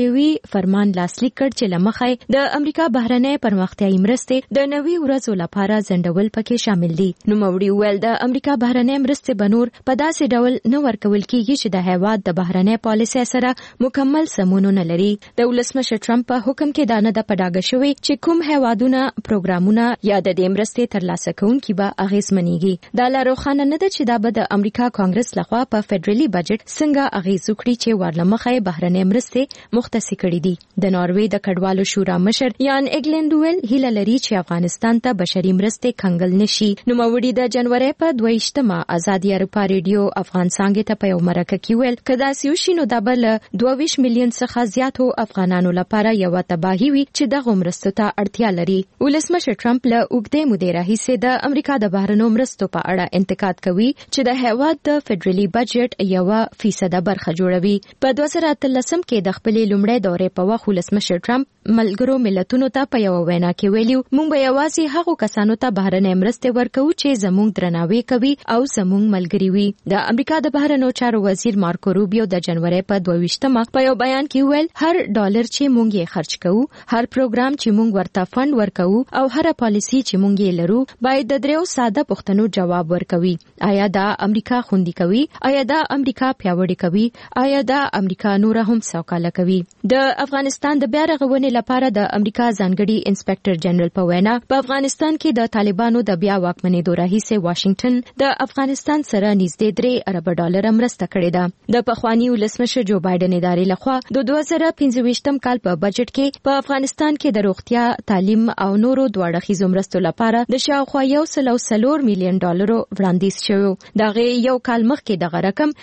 یوې فرمان لاسلیک کړ چې لمخې د امریکا بهرنۍ پرمختیایي مرستې د 90 ورځو لپاره ځنډول پکې شامل دي. نو موري ویل د امریکا بهرنۍ مرستې بنور په داسې ډول نه ورکول کیږي چې د هیواد د بهرنۍ پالیسۍ سره مکمل سمون نه لري. د ولسمشر ټرمپ په حکم کې دا نه د پډاګه شوی چې کوم هیوادونه پروګرامونه یا د دې مرستې ترلاسه کوونکي به اغیزمنېږي. دا لا روښانه نه ده چې دا به د امریکا کانګرس لخوا په فدرالي بجټ څنګه اغیز وکړي چې ورلمخې بهرنۍ مرستې مختص کړي دي. د ناروې د کډوالو شورا مشر یان ایګلند ویل هیله لري چې افغانستان ته بشري مرستې کنګل نشي. نو موري د جنوري په 22مه آزادي اروپا ریډیو افغان څنګه ته په یو مرکه کې ویل کدا سیوشینو د بل 22 میلیون څخه زیاتو افغانانو لپاره یو تباہي وي چې د مرستو ته اړتیا لري. ولسمشر ټرمپ له اوږدې مودې راهیسې د امریکا د بهرنیو مرستو په اړه انتقاد کوي چې د هیواد د فدرالي بجټ 1% برخه جوړوي. په 2013 کې د خپلې لومړۍ دورې په وخت ولسمشر ټرمپ ملګرو ملتونو ته په یو وینا کې ویلي موږ به یوازې هغو کسانو ته بهرنۍ مرستې ورکوو چې زموږ درناوی کوي او زموږ ملګري وي. د امریکا د بهرنیو چارو وزیر مارکو روبیو د جنوري په 22مه په یو بیان کې ویل هر ډالر چې موږ یې خرج کوو، هر پروګرام چې موږ ورته فند ورکوو او هر پالیسي چې موږ یې لرو باید د دریو ساده پوښتنو جواب ورکوي. آیا دا امریکا خوندي کوي؟ آیا دا امریکا پیاوړی کوي؟ آیا دا امریکا نور هم سوکاله کوي؟ د افغانستان د بیا رغونې لپاره د امریکا ځانګړي انسپکټر جنرال په وینا په افغانستان کې د طالبانو د بیا واکمنېدو راهیسې واشنگټن د افغانستان سره نږدې 3 ارب ډالر مرسته کړې ده. د پخوانی ولسمشر جو بایدن ادارې لخوا د 2015 کال په بجټ کې په افغانستان کې د روغتیا، تعلیم او نورو دواړه مرستو لپاره د شاوخوا 104 میلیون ډالرو وړاندیز شوی. دغه یو کال مخکې دغه رقم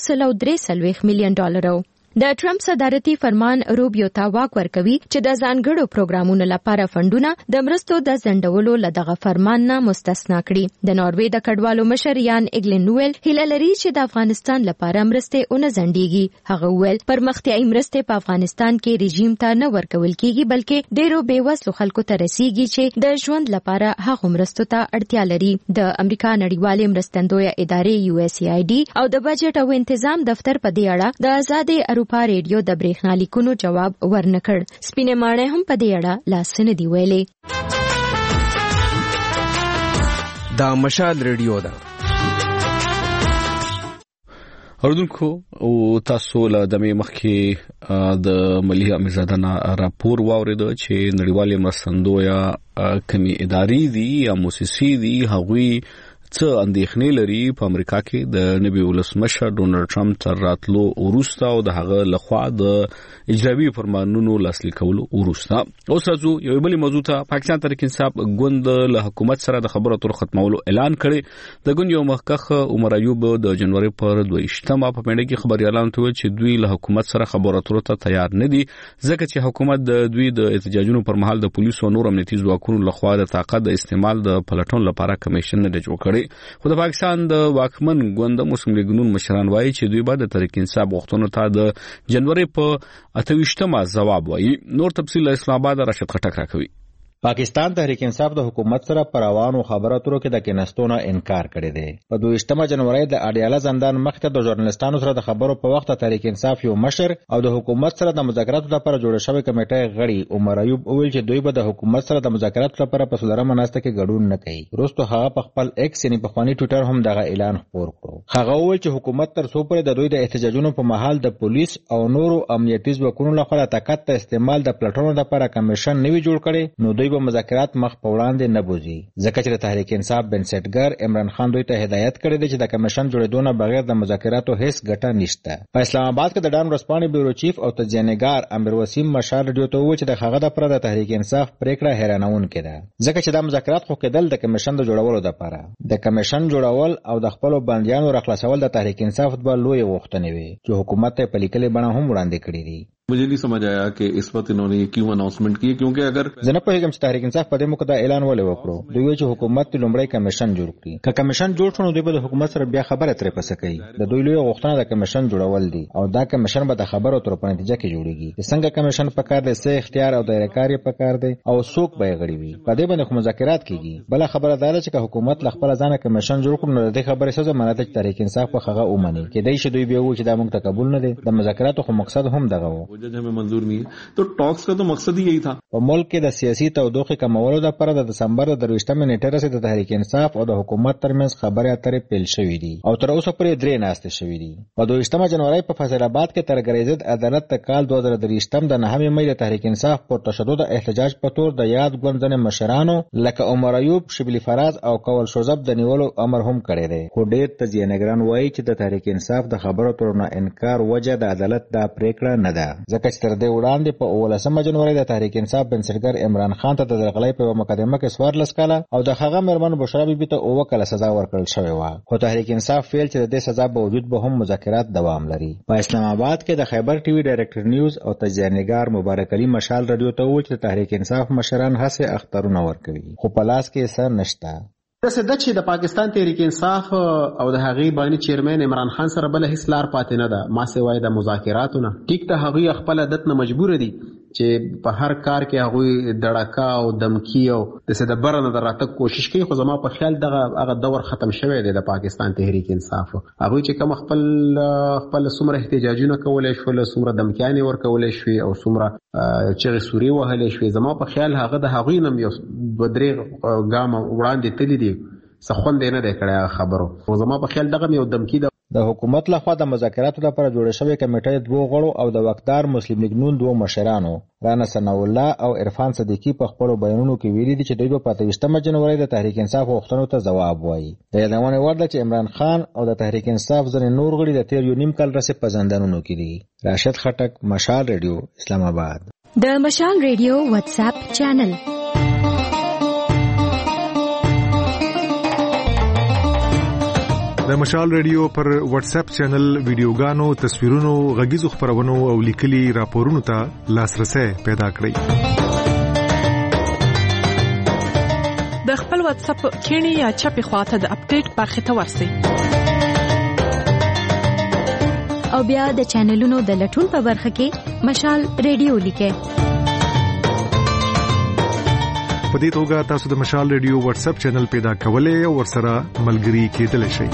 103 میلیون ډالرو. د ټرمپ صدارتي فرمان روبیو ته واک ورکوي چې د ځانګړو پروګرامونو لپاره فندونه د مرستو د ځنډولو له دغه فرمان نه مستثنا کړي. د ناروې د کډوالو مشر یان ایګلند ویل هیله لري چې د افغانستان لپاره مرستې اون ځنډيږي. هغه ویل پرمختیایي مرستې په افغانستان کې رژیم ته نه ورکول کیږي بلکې ډیرو بیوسلو خلکو ته رسیږي چې د ژوند لپاره هغه مرستو ته اړتیا لري. د امریکا نړیوالې مرستندویه ادارې USAID او د بجټ او انتظام دفتر په دې اړه د آزادې اروپا ریډیو د برېښنالیکونو جواب ورنکړ. سپینې ماڼۍ هم په دې اړه لاس نه دی ویلي. دا مشال ریډیو ده. اوردونکو او تاسو له دمه مخکې د ملي امزاده راپور واورید چې نړیوالې مرستندویه کمی ادارې دي یا مؤسسې دي هغوی څه اندېښنې لري په امریکا کې د نوي ولسمشر ډونالد ټرمپ تر راتلو وروسته او د هغه لخوا د اجرایي فرمانونو لاسلیک کولو وروسته. اوس راځو یو بل موضوع ته. پاکستان تحریک انصاف ګوند له حکومت سره د خبرو اترو ختمولو اعلان کړی. د ګوند یو مخکښ عمر ایوب د جنوري پر 22مه په پیډه کې خبريالان ته چې دوی له حکومت سره خبرو اترو ته تیار نه دي ځکه چې حکومت د دوی د احتجاجونو پر مهال د پولیسو او نور امنیتي ځواکونو لخوا د طاقت د استعمال د پلټون لپاره کمیشن نه جوړ کړی. خو د پاکستان د واکمن ګوند مسلم لیگ نون مشران وایي چې دوی به د تحریک انصاف غوښتنو ته د جنوري په 28مه جواب وایي. نور تفصیل اسلام آباد راشد خټک راکوي. پاکستان تحریک انصاف د حکومت سره پر روانو خبرو اترو کې د کېناستونو انکار کړی دی. په 22 جنوري د اډیاله زندان مخته د ژورنالستانو سره د خبرو په وخت تحریک انصاف یو مشر او د حکومت سره د مذاکراتو لپاره جوړه شوې کمیټې غړي عمر ایوب وویل چې دوی به د حکومت سره د مذاکراتو لپاره په څلورمه ناسته کې ګډون نه کوي. وروسته هغه په خپل ایکس یعنی په خواني ټوئیټر هم دغه اعلان خپور کړ. هغه وویل چې حکومت تر څو پورې د دوی د احتجاجونو په مهال د پولیس او نورو امنیتي ځواکونو لخوا د طاقت د استعمال د پلټونو لپاره کمیشن نه وی جوړ کړي نو دوی به مذاکرات مخ په وړاندې نه بوزي. ځکه چې د تحریک انصاف بنسټګر عمران خان دوی ته هدایت کړی دی چې د کمیشن جوړېدو نه بغیر د مذاکراتو هیڅ ګټه نشته. په اسلام آباد کې د ډان ورځپاڼې بیورو چیف او تجزیه‌نګار امیر وسیم مشال ریډیو ته وویل چې د هغه لپاره د تحریک انصاف پریکړه حیرانونکې ده ځکه چې د مذاکرات خو کېدل د کمیشن د جوړولو لپاره د کمیشن جوړول او د خپل بندیانو راخلاصول د تحریک انصاف د لوی غوښتنې وي چې حکومت ته په لیکلي بڼه هم وړاندې کړې دي. मुझे नहीं समझ आया कि इस वक्त इन्होंने क्यों अनाउंसमेंट की क्योंकि अगर زنه په هغه چې تحریک انصاف په دې موقع دا اعلان ولې وکړو دوی چې حکومت د لومړی کمیشن جوړ کړي که کمیشن جوړ شونه دوی به د حکومت سره بیا خبره ترې پسه کوي. د دوی لوی غوښتنه د کمیشن جوړول دي او دا کمیشن به د خبرو تر په نتیجه کې جوړیږي. څنګه کمیشن په کار دی سه اختیار او دایره کاری په کار دی او څوک به غړي وي په دې باندې مذاکرات کیږي. بل خبره ده چې حکومت ل خپل ځانه کمیشن جوړ کړي نو د خبرې څه ضمانت چې تحریک انصاف په هغه اومني کې دای شي دوی به و چې دا موږ ته قبول نه دي. د مذاکراتو خو مقصد هم دغه و जज हमें मंजूर नहीं है। तो टॉक्स का तो मकसद ही यही था। په ملک کې د سیاسي تودوخې کمولو لپاره د دسمبر د 23 نیټې راځي د تحریک انصاف او د حکومت ترمنځ خبرې اترې پیل شوې دي او تر اوسه پورې 3 ناستې شوې دي. په 22 جنوري په فیصل آباد کې تر ګریزد عدالت ته کال 2023 د 9 مې د تحریک انصاف پر تشدد احتجاج په تور د یاد ګوندونو مشرانو لکه عمر ایوب، شبلی فراز او کول شوزب د نیولو امر هم کړی دی. خو ډېر تجزیه نگران وایي چې د تحریک انصاف د خبرو ترونه انکار وجه د عدالت دا پریکړه نه ده، ځکه چې تر دې وړاندې په 19 جنوري د تحریک انصاف بنسټګر عمران خان ته د درغلۍ په مقدمه کې 14 کاله او د هغه مېرمن بشرا بیبي ته 9 کاله سزا ورکړل شوې و. خو تحریک انصاف ویل چې د دې سزا باوجود به هم مذاکرات دوام لري. په اسلام آباد کې د خیبر ټي وي ډایرکټر نیوز او تجزیه نگار مبارک علي مشال رادیو ته وویل چې تحریک انصاف مشران هڅه اخترونه ورکوي خو په لاس کې څه نشته. د چې د پاکستان تحریک انصاف او د هغې بانی چیرمن عمران خان سره بل هیڅ لار پاتې نه ده ما سوای د مذاکراتو نه. ټیک ته هغوی خپل عادت نه مجبور دي چې په هر کار کې هغوی دړکا او دمکی او د څه د برنه دراتک کوشش کوي. خو زما په خیال هغه دور ختم شوی دی د پاکستان تحریک انصاف. هغوی چې کوم خپل څومره احتجاجونه کولای شول، څومره دمکیانې ورکولای شوې او څومره چغې سوري وهلې شوې، زما په خیال هغه د هغوی نه یو 2-3 ګام وړاندې تللی دي. څه خوند یې نه دی کړی خبرو. خو زما په خیال دغه یو دمکی ده. د حکومت لخوا د مذاکراتو لپاره جوړه شوې کمیټې 2 غړو او د وقتدار مسلم لیگ نون 2 مشرانو رانا ثناء الله او عرفان صدیقی په خپل بیانونو کې ویلي دي چې دوی په 28 جنوري د تحریک انصاف غوښتنو ته ځواب وایي. د یادونه وړ ده چې عمران خان او د تحریک انصاف ځینې نور غړي د تیر یو نیم کال راهیسې په زندانونو کې دي. راشد خټک، مشال ریډیو، اسلام آباد. د مشال ریډیو واتس اپ چینل د مشال ریډیو پر واتس اپ چینل ویډیوګانو، تصویرونو، غږیزو خبرونو او لیکلي راپورونو ته لاسرسي پیدا کړئ. د خپل واتس اپ کینی یا چپی خواته د اپډیټ برخه ته ورسئ او بیا د چینلونو د لټون په برخه کې مشال ریډیو لیکئ. په دې توګه تاسو د مشال ریډیو واتس اپ چینل پیدا کولای او ورسره ملګري کېدلی شئ.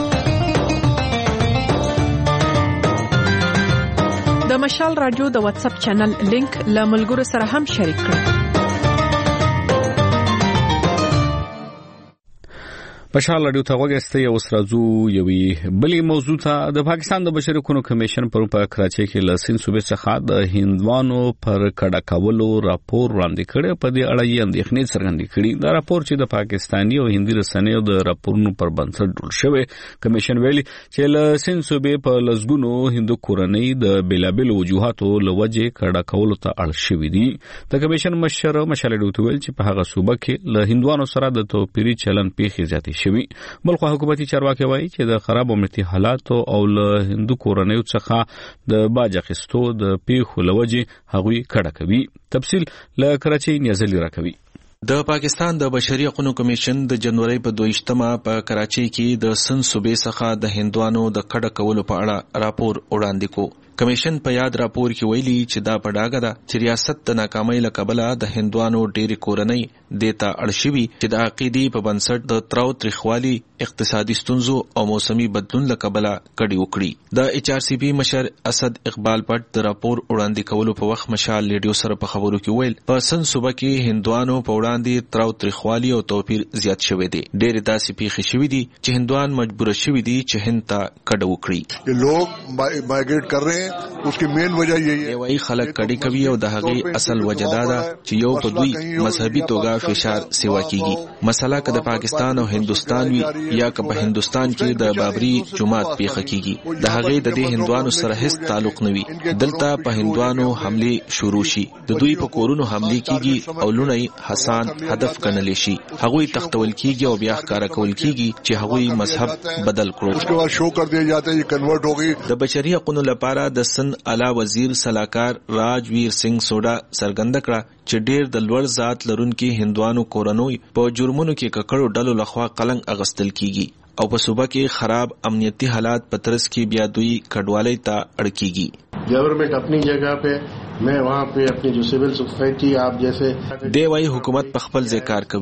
د مشال رادیو د واتس اپ چینل لینک له ملګرو سره هم شریک کړئ. مشال رادیو ته وګورئ او سرازو یوې بلې موضوع ته. د پاکستان د بشري حقوقو کمیشن په کراچۍ کې له سند صوبې څخه د هندوانو پر کډه کولو راپور وړاندې کړی. په دې اړه یې اندېښنې څرګندې کړي. دا راپور چې د پاکستاني او هندي رسنیو د راپورونو پر بنسټ جوړ شوی. کمیشن ویلي چې له سند صوبې په لسګونو هندو کورنۍ د بیلابل وجوهاتو له وجې کډه کولو ته اړ شوي دي. د کمیشن مشر مشال رادیو ویل چې په هغه صوبه کې له هندوانو سره د توپیري چلن پیښې زیاتې شوي. بلخو حکومتي چارواکي وایي چې د خراب امنیتي حالاتو او له هندو کورنیو څخه د باج اخیستو د پیښو لوجې هغوی کډه کوي. تفصیل له کراچۍ نیازلي راکوي. د پاکستان د بشري حقوقو کمیشن د جنوري په 22 په کراچۍ کې د سند صوبې څخه د هندوانو د کډه کولو په اړه راپور وړاندې کو. کمیشن په یاد راپور کې ویلي چې دا پډاګه ده چې ریاست د ناکامۍ له کبله د هندوانو ډېری کورنۍ دیتا اړ شوي چې د عقیدې په بنسټ د تراو تریخوالي، اقتصادي ستونزو او موسمي بدلون له کبله کډي وکړي. د HRCP مشر اسد اقبال پټ د راپور وړاندې کولو په وخت مشال ریډیو سره په خبرو کې ویل په سند صوبه کې هندوانو په وړاندې تراو تریخوالي او توپیر زیات شوی دی. ډېر داسې پیښې شوي دي چې هندوان مجبور شوي دي چې هند ته کډه وکړي. لوگ مایګریټ کر رہے ہیں، اس کی مین وجہ یہی ہے وای خلک کډي کوي او د هغې اصل وجه دا ده چې یو په دوی مذهبي توګه فشار سیوا کیږي. مسله که د پاکستان او هندستان وي یا که په هندستان کې د بابری جماعت پیښه کیږي، د هغې د دې هندوانو سره هیڅ تعلق نه وي. دلته په هندوانو حمله شروع شي، د دوی په کورونو حمله کیږي او لونی حسان هدف ګڼل شي. هغوی تختول کیږي او بیا ښکارا کول کیږي چې هغوی مذهب بدل کړو. اس کے بعد شو کر دیا جاتا ہے یہ کنورٹ ہو گئی. د بشري حقوقو لپاره د سند اعلی وزیر سلاکار راجویر سنگھ سوډا څرګنده کړه چې ډېر د لوړ ذات لرونکي هندوانو کورنۍ په جرمونو کې ککړو ډلو لخوا قلنګ اغستل کیږي او په صوبه کې خراب امنیتي حالات په ترڅ کې بیا دوی کډوالۍ ته اړ کیږي. گورنمنٹ اپنی جگہ پہ، میں وہاں پہ اپنی جو سول سوسائٹی آپ جیسے دی وايي حکومت په خپل ځای کار کوي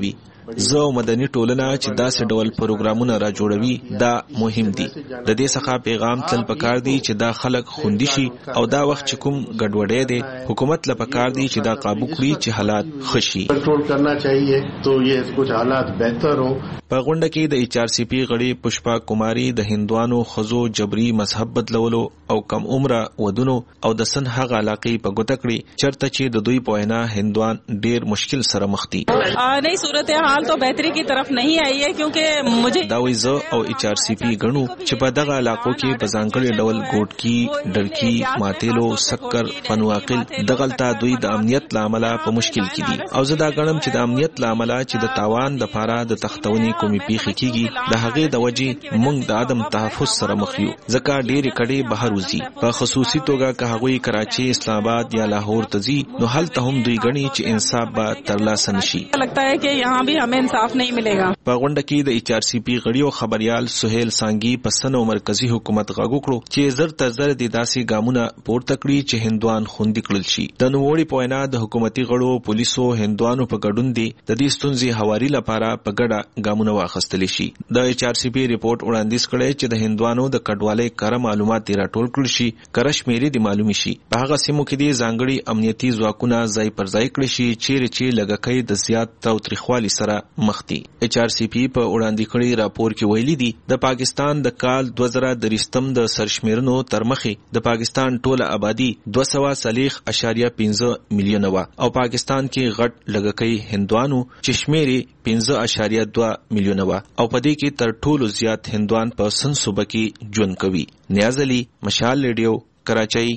زه مدني ټولنه چې داسې ډول پروګرامونه را جوړوي دا مهم دي. د دې څخه پیغام تل پکار دی چې دا خلک خوندي شي او دا وخت چې کوم ګډوډي دی حکومت له پکار دی چې دا قابو کړي چې حالات خشي. کنټرول کرنا چاہیے تو یہ کچھ حالات بهتر ہو. په غونډه کې د HRCP غړي پشپا کماری د هندوانو خزو جبري مذهب بدلولو او کم عمره ودونو او د سن هغه علاقې په ګوته کړي چرته چې د دوی په وینا هندوان ډیر مشکل سره مخ دي. نئی صورتحال تو بهتري کی طرف نہیں آئی ہے کیونکہ مجھے دا ویزه او HRCP غنو چې په دغه علاقو کې په ځانګړي ډول ګوټکی ډړکی ماتېلو سکر پنواقل دغلطه دوی د امنیت لامل په مشکل کې دي او زه دا غنم چې د امنیت لامل چې د تاوان د پاره د تختونی کومي پیخي کیږي د هغه د وجې موږ د عدم تحفظ سره مخ یو. ځکه ډېری کډې بهر وځي په خصوصي توګه که هغوی کراچي اسلام آباد یا لاهور ته ځي نو هلته هم دوی غني چې انصاف به ترلاسه نشي. لگتا ہے کہ یہاں بھی ہمیں انصاف نہیں ملے گا. په غونډه کې د HRCP غړي او خبريال سہیل سانګي په سنو مرکزی حکومت غاګو کړو چې زر تر زر د داسې ګامونه پورته کړی چې هندوان خوندي کړل شي. د نووړي په وینا د حکومتي غړو پولیسو هندوانو په ګډون دي د دې ستونزې هواري لپاره په ګډه ګامونه واخیستل شي. د HRCP ریپورت وړاندیز کړی چې د هندوانو د کډوالۍ کار معلومات راټول کړل شي کرش مېری د معلومي شي په هغه سیمو کې د ځانګړي امنیتي ځواکونه ځای پر ځای کړی شي چې لګکې د زیات تاوتریخوالي سره مخ دي. HRCP په وړاندې کړي راپور کې ویلي دي د پاکستان د کال 2023 د سرشمیرنو تر مخې د پاکستان ټوله آبادی 240.5 میلیونه و او پاکستان کې غټ لګکې هندوانو چې شمیرې 15.2 میلیونه و او په دې کې تر ټولو زیات هندوان په سن صوبه کې ژوند کوي. نیاز علي، مشال ریډیو، کراچۍ.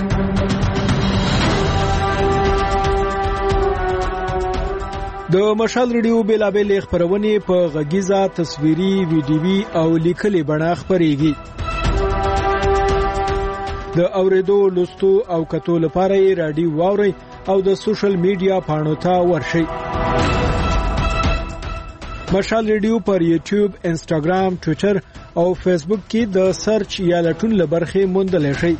د مشال ریډیو بیلابل خبرونه په غږیزه تصویري ویډیوي او لیکلي بڼه خبريږي. د اوریدو لوستو او کتو لپاره یې رادیو واوري او د سوشل میډیا پاڼو ته ورشئ. مشال ریډیو پر یوټیوب، انسټاګرام، ټوئیټر او فیسبوک کې د سرچ یا لټون لبرخه موندل شي.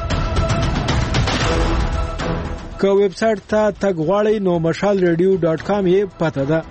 که ویب سټ ته تګ غواړئ نو mashalradio.com یې پته ده.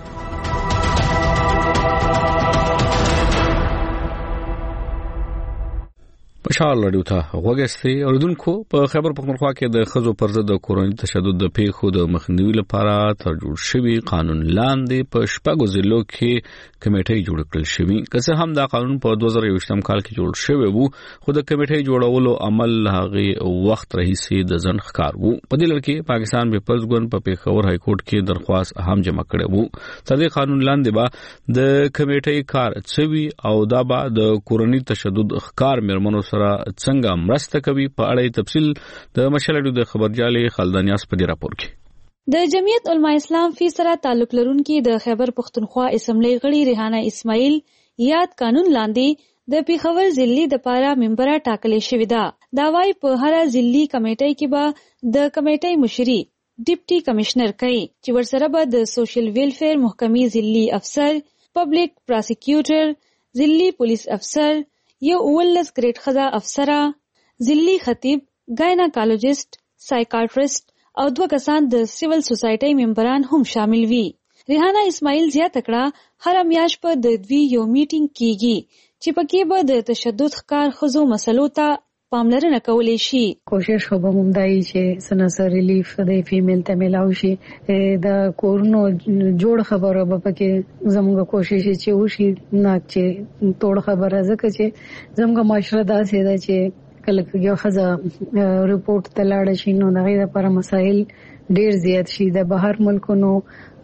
مشال رادیو ته غوږی اوریدونکو په خیبر پختونخوا کې د خزو پر ضد د کورونی تشدد د پیښو د مخنیوي لپاره تر جوړ شوی قانون لاندې په شپږو ضلعو کې کمیټې جوړ کړل شوی. که څه هم دا قانون په 2021 کال کې جوړ شوی وو خو د کمیټې جوړولو عمل هغه وخت رئیسي د ځن ښکار وو. په دې لړ کې پاکستان پیپلز ګوند په پیښور های کورټ کې درخواست هم جمع کړی وو. تر دې قانون لاندې به د کمیټې کار چوي او دا به د کورونی تشدد ښکار مرمنو سره څنګه مرسته کوي په اړه تفصیل د مشالډو د خبرجالي خلدانیاس په راپور کې. د جمعیت علماء اسلام فی سره تعلق لرونکي د خیبر پختونخوا اسمبلی غړي ریحانه اسماعیل یاد قانون لاندې د پیښور ضلعي د پاره ممبره ټاکلې شوې ده. دا وايي په هر ضلعي کمیټې کې به د کمیټې مشري ډیپټي کمشنر کوي چې ورسره به د سوشل ویلفیر محکمې ضلعي افسر، پبلک پراسیکیوټر، ضلعي پولیس افسر، یو 19 گریډ خزا افسره، ضلعي خطیب، ګایناکالوجست، سایکاټریست او 2 کسان د سیول سوسایټي ممبران هم شامل وي. ریحانه اسماعیل زیاته کړه هر میاشت په د دوی یو میټینګ کیږي چې پکې به د تشدد ښکار خزو مسلو ته پاملرنه کولای شي. کوشش خو به مونږ دای چې سنسر ریلیف د فیمیل ته ملاو شي د کورونو جوړ خبره به پکې زموږ کوشش چې وشي نه چې توړ خبره ځکه چې زموږ معاشره داسې ده چې کله یو خزه ریپورت ته لاړ شي نو دغه لپاره مسائل ډیر زیات شي. د بهر ملکونو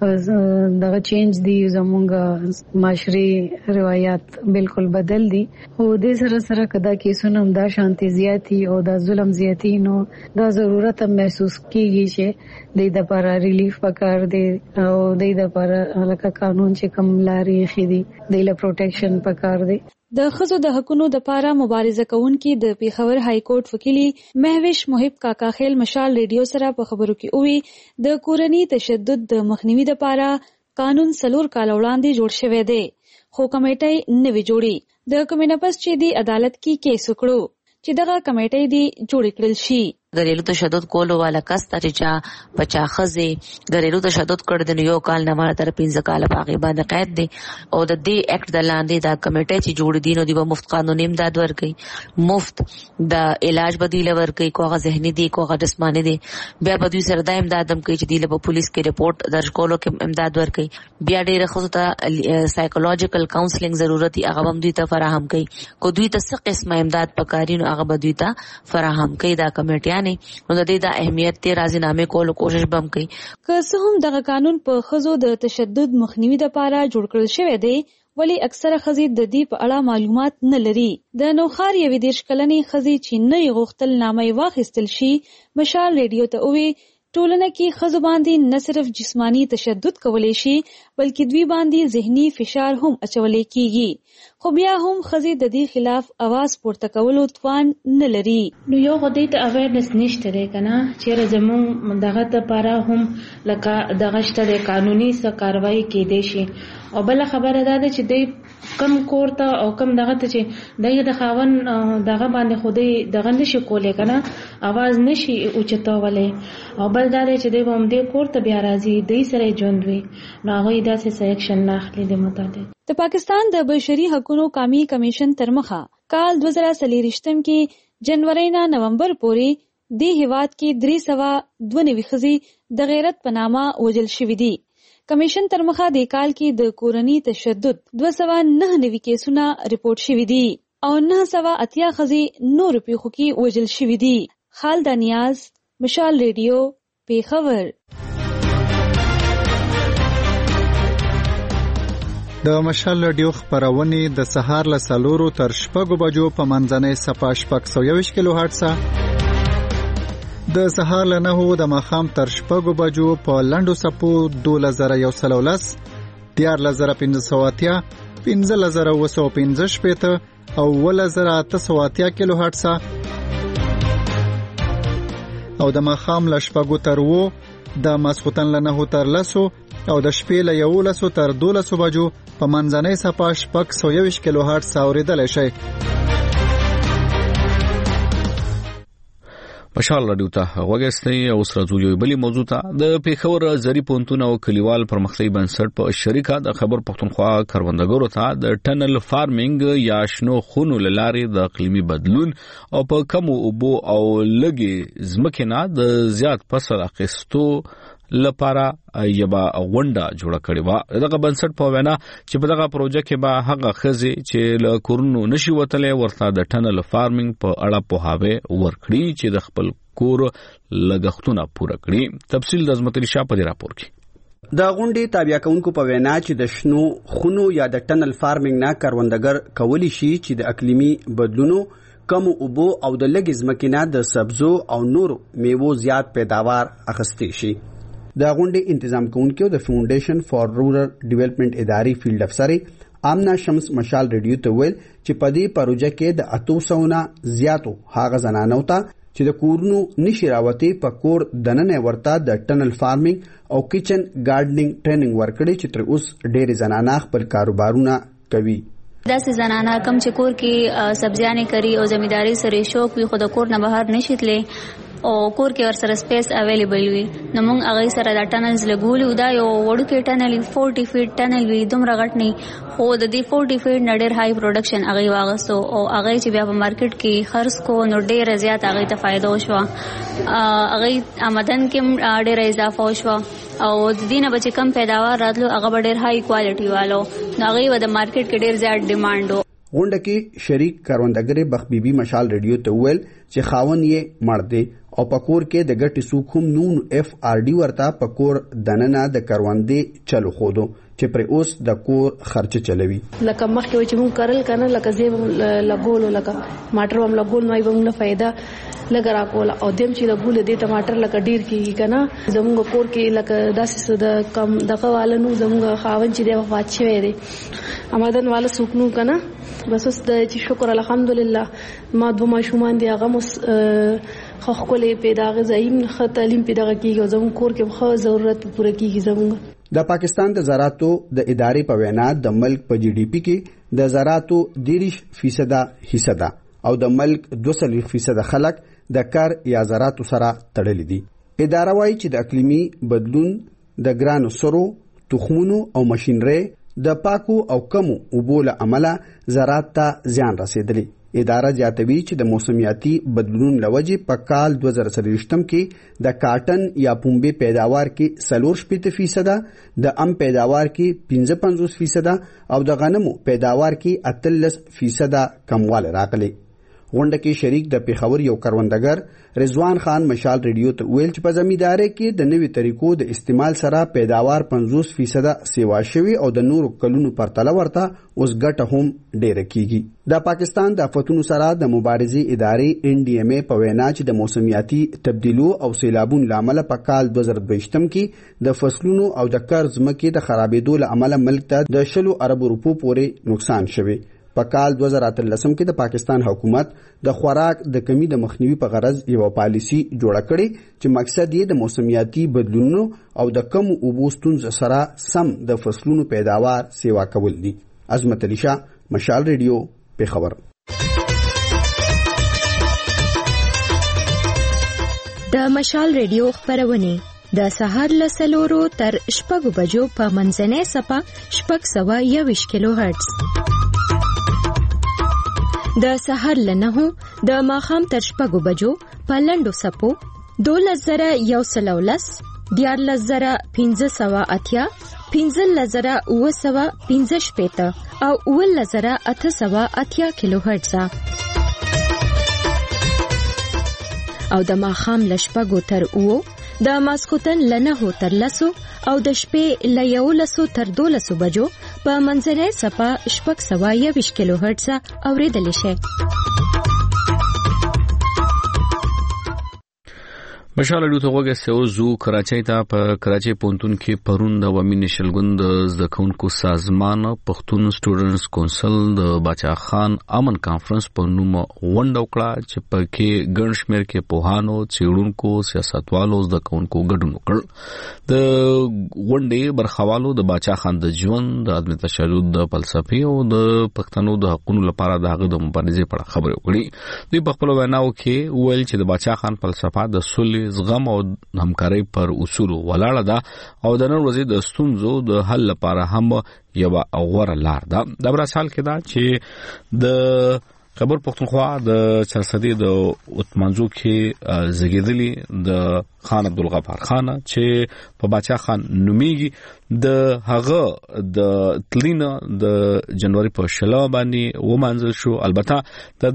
دغه چینج دی زموږ معاشري روایت بالکل بدل دي او د سره کدا کیسونه هم دا شانتي زیاتی او دا ظلم زیاتی نو دا ضرورت محسوس کیږي چې د لپاره ریلیف پکار دی او د لپاره لکه قانون چې کوم لاري خېدي د لپاره پروټیکشن پکار دی. د خزو د حقونو د پاره مبارزه کوونکي د پیښور های کورټ وکیلی مهوش محب کاکا خیل مشال ریډیو سره په خبرو کې اووي د کورنی تشدد د مخنیوي د پاره قانون 4 کال وړاندې جوړ شوی دی خو کمیټه نوې جوړي. د کمینپس چې دی عدالت کې کیس وکړو چې دغه کمیټه دی جوړ کړل شي. घरेलू तशद्दुद کولو والا کس ته چې بچا خزه घरेलू تشدد کړ د یو کال نه مال تر 15 کال باغی باندې قید دي او د دې اکټ د لاندې دا کمیټه چې جوړ دي نو دی مفت قانوني امداد ورکړي مفت د علاج بدیل ورکړي کوغه ذهني دي کوغه جسماني دي بیا به دوی سره د امداد هم کوي چې دی له پولیس کې رپورت درج کولو کې امداد ورکړي بیا ډېر خصوصا سایکولوژیکل کاونسلینګ ضرورت هغه هم دوی ته فراهم کوي کو دوی ته څه قسمه امداد پکاري نو هغه به دوی ته فراهم کوي دا کمیټه نو د دې د اهمیت ته راځنامه کولو کوشش بم کوي که څه هم دغه قانون په خزو د تشدد مخنیوي لپاره جوړ کړل شوی دی ولی اکثره خزي د دې په اړه معلومات نه لري د نوخار یوې 10 کلنې خزي چې نه غوښتل نامه واخیستل شي مشال ریډیو ته وی ټولنه کې خزو باندې نه صرف جسمانی تشدد کولای شي بلکې دوی باندې ذهني فشار هم اچولای کیږي خو بیا هم خزي د دې خلاف आवाज پورته کولو توان نه لري نو یو غدي ته اویرنس نشته دی کنه چې زمون دغه ته لپاره هم لکه دغه شته قانوني څه کاروایی کېدې شي او بل خبره ده چې دوی کم کوړه او کم دغه ته چې دغه خاون دغه باندې خودي دغه نشي کولای کنه आवाज نشي اوچتاولې او بل دا چې دوی هم دې کوړه بیا راځي دوی سره ژوند وي نو هغه داسې سلیکشن نه اخلي د متعلق د پاکستان د بشري حقوقو قومي کمیشن تر مخه کال 2023 کې جنوري نه نومبر پورې د هیواد کې 392 خزي د غیرت په نامه وجل شوې دي کمیشن تر مخه د کال کې د کورنی تشدد 299 کیسونه رپورټ شوي دي او 980 خزي نور پیښو کې وجل شوي دي خالد نیاز مشال ریډیو پیښور د مشال ریډیو خبرونه د سهار له 4 تر 6 بجو په منځنۍ صفه 620 کیلو هرتز د سهار له 9 د ماښام تر 6 بجو په لندو سپو 2113 14580 15215 او 1880 کیلو هرتز او د ماښام له 6 تر 9 د ماسختن له 9 تر 10 او د شپې له 11 تر 12 بجو په منځنۍ صفه 620 کیلو هرتز اوریدلای شي مشال رادیو ته وګورئ او سره یو بلی موضوع ته د پیښور زری پونتون او کلیوال پرمختللي بنسټ په شریکه د خبر پښتونخوا کروندګرو ته د ټنل فارمینګ یا شنو خونو لارې د اقلیمي بدلون او په کم اوبو او لګي ځمکنه د زیات فصل اخیستو لپاره یبا غونډه جوړه کړې و دغه بنسټ په وینا چې په دغه پروژه کې به هغه خزي چې له کورونو نشي وتلې ورته د ټنل فارمینګ په اړه په هاوی ورکړي چې د خپل کور لګښتونه پوره کړي تفصیل د عظمت شاه په راپور کې د غونډې تابع کونکو په وینا چې د شنو خونو یا د ټنل فارمینګ نه کروندګر کولی شي چې د اقلیمي بدلونو کم اوبو او د لګي ځمکنه د سبزو او نور میوو زیات پیداوار اخیستي شي د غونډې تنظیم کوونکو د فاونډیشن فار رورل ډیولپمنٹ اداري فیلډ افسر آمنا شمس مشال ریډیو ته ویل چې په دې پروژه کې د 800 نه زیاتو هغه زنانو ته چې د کورونو نشي راوتی په کور دننه ورته د ټنل فارمینګ او کچن گارډنینګ ټریننګ ورکړي چې تر اوس ډېر زنانه خپل کاروبارونه کوي داسې زنانه کم چې کور کې سبزیانې کوي او زمینداری سره شوق وي خو د کور نه بهر نشي تللی او کور کې ورسره سپیس اویلیبل وي نو موږ هغه سره د ټنلز لګولو دا یو وړوکی ټنل 40 فیټ ټنل وي دومره غټ نه خو د دې 40 فیټ نه ډېر هاي پروډکشن هغه واغستو او هغه چې بیا په مارکیټ کې خرڅ کو نو ډېر زیات هغه ته فائدہ وشو هغه آمدن کې ډېر اضافه وشو او د دینه بچ کم پیداوار راتلو هغه ډېر هاي کوالټي والو نو هغه د مارکیټ کې ډېر زیات ډیماند غونډه کې شریک کروندګر بخ بیبي مشال ریډیو ته ویل چې خاون یې مړ دی او پکور کې د ګټي سوخوم نون اف ار ډي ورته پکور دننه د کروندې چلو خودو چې پر اوس د کور خرچ چلوي لکه مخکې چې مون کارل کنه لکه زیب لګول لکه ماټر هم لګول نو یې نه فائدہ لګرا کول او دیم چې لګول دي ټماټر لکه ډیر کیږي کنه زموږ کور کې لکه داسې د کم دغه والنو زموږ خاون چې دی وفات شوی دی آمدن والا سوکنو کنه بس اوس د چې شکر الحمدلله ما دوه ماشومان دی هغه مس خخولې پیدا غزایم خ تعلیم پیدا کیږي زموږ کور کې خو ضرورت پوره کیږي زموږ د پاکستان د زراعتو د ادارې په وینا د ملک په جی ډي پی کې د زراعتو 30% حصہ ده او د ملک 2% خلک د کار یا زراعت سره تړلې دي. اداره وايي چې د اقلیمي بدلون د ګرانو سرو، تخمونو او ماشینري د پاکو او کمو اوبو له امله زراعت ته زیان رسیدلی. اداره زیاتوي چې د موسمیاتي بدلون لوجې په کال 2023 کې د کاټن یا پنبې پیداوار کې 4% د ام پیداوار کې 55% او د غنمو پیداوار کې 18% کموالی راغلی. غونډه کې شریک د پیښور یو کروندګر رضوان خان مشال ریډیو ته ویل چې په زمیندارۍ کې د نوي طریقو د استعمال سره پیداوار 50% سیوا شوی او د نورو کلونو پرتله ورته اوس ګټه هم ډیره کیږي. د پاکستان د آفتونو سره د مبارزې ادارې NDMA په وینا چې د موسمیاتي تبدیلو او سیلابونو لامل په کال 2022 کې د فصلونو او د کار ځمکې د خرابېدو لامل ملک ته د 10 ارب روپو پورې نقصان شوی. په کال 2013 کې د پاکستان حکومت د خوراک د کمی د مخنیوي په غرض یو پالیسی جوړه کړې چې مقصد یې د موسمیاتي بدلونونو او د کم اوبو ستونزو سره سم د فصلونو پیداوار سیوا کول دي. عظمت علي شاه، مشال ریډیو، پیښور. د مشال ریډیو خبرونه د سهار له 4 تر 6 بجو په منځنۍ سپه 621 کیلو هرتز، د سهار له 9 د ماښام تر 6 بجو په لنډو سپو 12119 14580 15915 او 11880 کیلو هرتز او د ماښام له 6 تر 9 د ماسخوتن له 9 تر 10 او د شپې له 11 تر 12 بجو په منځنۍ سپه 621 کیلو هرتز اوریدل شي. مشال ریډیو ته وګورئ زو کراچۍ ته په کراچۍ پونتون کې پرون د عوامي نشل ګوند زده کوونکو سازمان پښتون سټوډنټس کونسل د باچا خان امن کانفرنس په نوم ونډه وکړه چې پکې ګڼ شمېر کې پوهانو، څېړونکو، سیاستوالو، زده کوونکو ګډون وکړ. د غونډې برخوالو د باچا خان د ژوند، د عدم تشدد د فلسفې او د پښتنو د حقوقو لپاره د هغه د مبارزې په اړه خبرې وکړې. دوی په خپل ویناو کې وویل چې د باچا خان فلسفه د سولې، زغم او همکارۍ پر اصول ولاړه ده او د نن ورځې د ستونزو د حل لپاره هم یو غوره لار ده. د برسال کې دا چې د خبر پښتونخوا د چرسدي د اتمنځو کې زګیدلی د خان عبدالغفار خان چې په باچا خان نومیږي د هغه د تلینا د جنوري په شلا باندې ومنځل شو. البته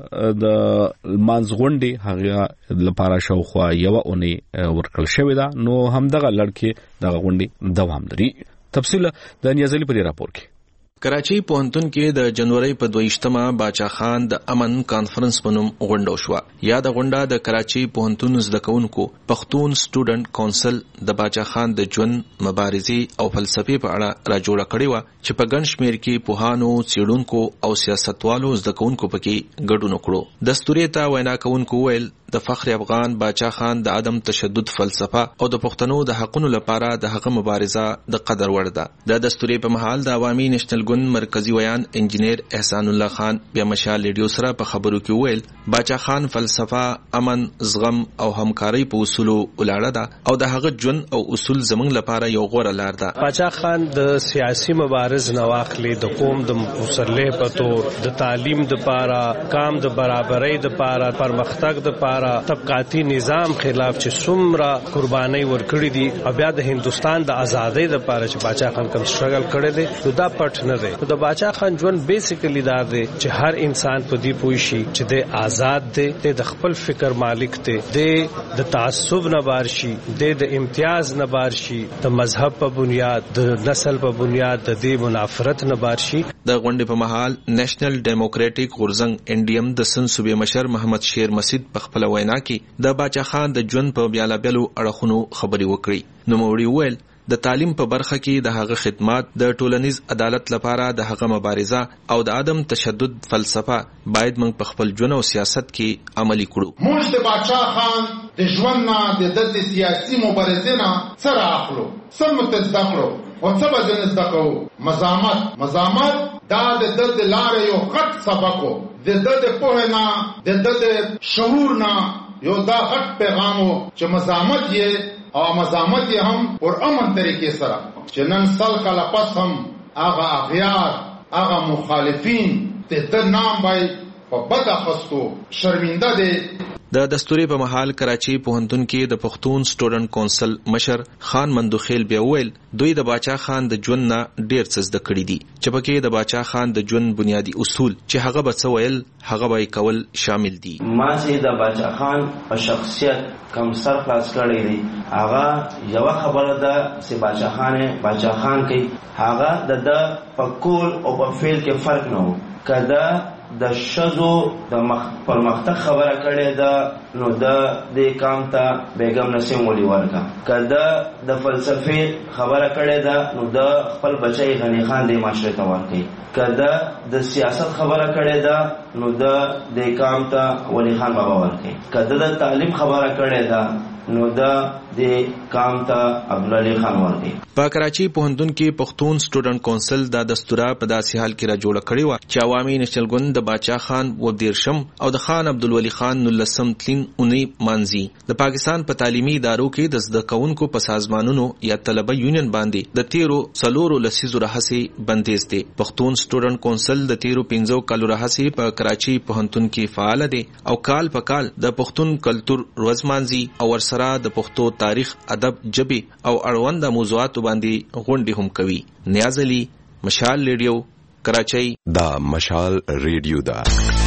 د مانځغونډي هغه لپاره شاوخوا یو اونۍ ورکړل شوې ده. نو همدغه لړکې د غونډي دوام لري. تفصیل د نیازلی په راپور کې. کراچۍ پوهنتون کې د جنوري په 22 باچا خان د امن کانفرنس په نوم غونډه وشوه. یا د غونډه د کراچۍ پوهنتون زده کوونکو پښتون سټوډنټ کونسل د باچا خان د ژوند، مبارزې او فلسفې په اړه را جوړه کړې و چې په ګڼ شمېر کې پوهانو، څېړونکو او سیاستوالو زده کوونکو پکې ګډون وکړو. دستوري ته وینا کوونکو ویل د فخر افغان باچا خان د عدم تشدد فلسفه او د پښتنو د حقوقو لپاره د هغه مبارزه د قدر وړ ده. د دستوري په محل د عوامي نېشنل ګوند مرکزی ویان انجینیر احسان الله خان بیا مشال ریډیو سره په خبرو کې ویل باچا خان فلسفه امن، زغم او همکارۍ په اصولو ولاړه ده او د هغه ژوند او اصول زموږ لپاره یو غوره لار ده. باچا خان د سیاسي مبارز نواخلي د قوم د مسلې په تور د تعلیم د لپاره، کام د برابرۍ د لپاره، پرمختګ د لپاره، طبقاتي نظام خلاف چې څومره قرباني ورکړي دي او بیا د هندستان د ازادۍ لپاره چې باچا خان کوم سټرګل کړی دی نو دا پټ نه دی. د باچا خان ژوند بیسیکلی دا دی چې هر انسان په دې پوه شي چې د آزاد دی، د خپل فکر مالک دی، د تعصب نه بار شي، د امتیاز نه بار شي، د مذهب په بنیاد، د نسل په بنیاد، د دې منافرت نه بار شي. د غونډې په محل نېشنل ډیموکراټیک غورځنګ NDM د سن صوبې مشر محمد شیر مسعود په خپل وینا کې د باچا خان د ژوند په بیلابېلو اړخونو خبرې وکړې. نوموړي ویل د تعلیم په برخه کې د هغه خدمات، د ټولنیز عدالت لپاره د هغه مبارزه او د عدم تشدد فلسفه باید موږ په خپل ژوند او سیاست کې عملي کړو. موږ د باچا خان د ژوند نه د سیاسي مبارزې نه سره اخلو، سم تزده کړو او څه به زده کوو. مزامت دا د لارې یو غټ سبق و. د پوهه نه د شعور نه یو دا غټ پیغامو چې مزاحمت یې او مزاحمت یې هم پر امن طریقې سره چې نن سل کاله پس هم هغه اغیار هغه مخالفین د نام بای په بد اخستو شرمنده دي. د دستوري په محل کراچي پوهنتون کې د پښتون سټوډنټ کونسل مشر خان مندوخیل بیا ویل دوی د باچا خان د ژوند نه ډیر څه زده کړی دي چې پکې د باچا خان د ژوند بنیادی اصول چې هغه به څه ویل هغه به کول شامل دي. ما چې د باچا خان په شخصیت کم سر خلاص کړی دی هغه یو خبره ده چې باچا خان کوي هغه د پکول او په فعل کې فرق نه و. کدا د شذو د پرمختګ خبره کړې ده نو د کام ته بیگم نسیم ولی ورکا. کدا د فلسفه خبره کړې ده نو د خپل بچی غنی خان د معاشره ته ورکي. کدا د سیاست خبره کړې ده نو د کام ته ولی خان بابا ورکي. کدا د تعلیم خبره کړې ده نو د کام ته عبدالعلی خان ورکي. په کراچي پوهنتون کې پښتون سټوډنټ کونسل دا دستوره په داسې حال کې را جوړ کړی و چې عوامي نېشنل ګوند د باچا خان و دیرشم او د خان عبدالولی خان نلسم تلین اونۍ مانځي. د پاکستان په تعلیمي ادارو کې د زده کوونکو په سازمانونو یا طلبه یونین باندې د 13 لسیزو راهسي بندیز دی. پښتون سټوډنټ کونسل د 15 کالو راهسي په کراچي پوهنتون کې فعال دی او کال په کال د پښتون کلچر ورځ مانځي او ورسره د پښتو تاریخ، ادب، ژبه او اړوند موضوعات باندې غونډې هم کوي. نیاز علي، مشال ریډیو، کراچۍ. دا مشال ریډیو دا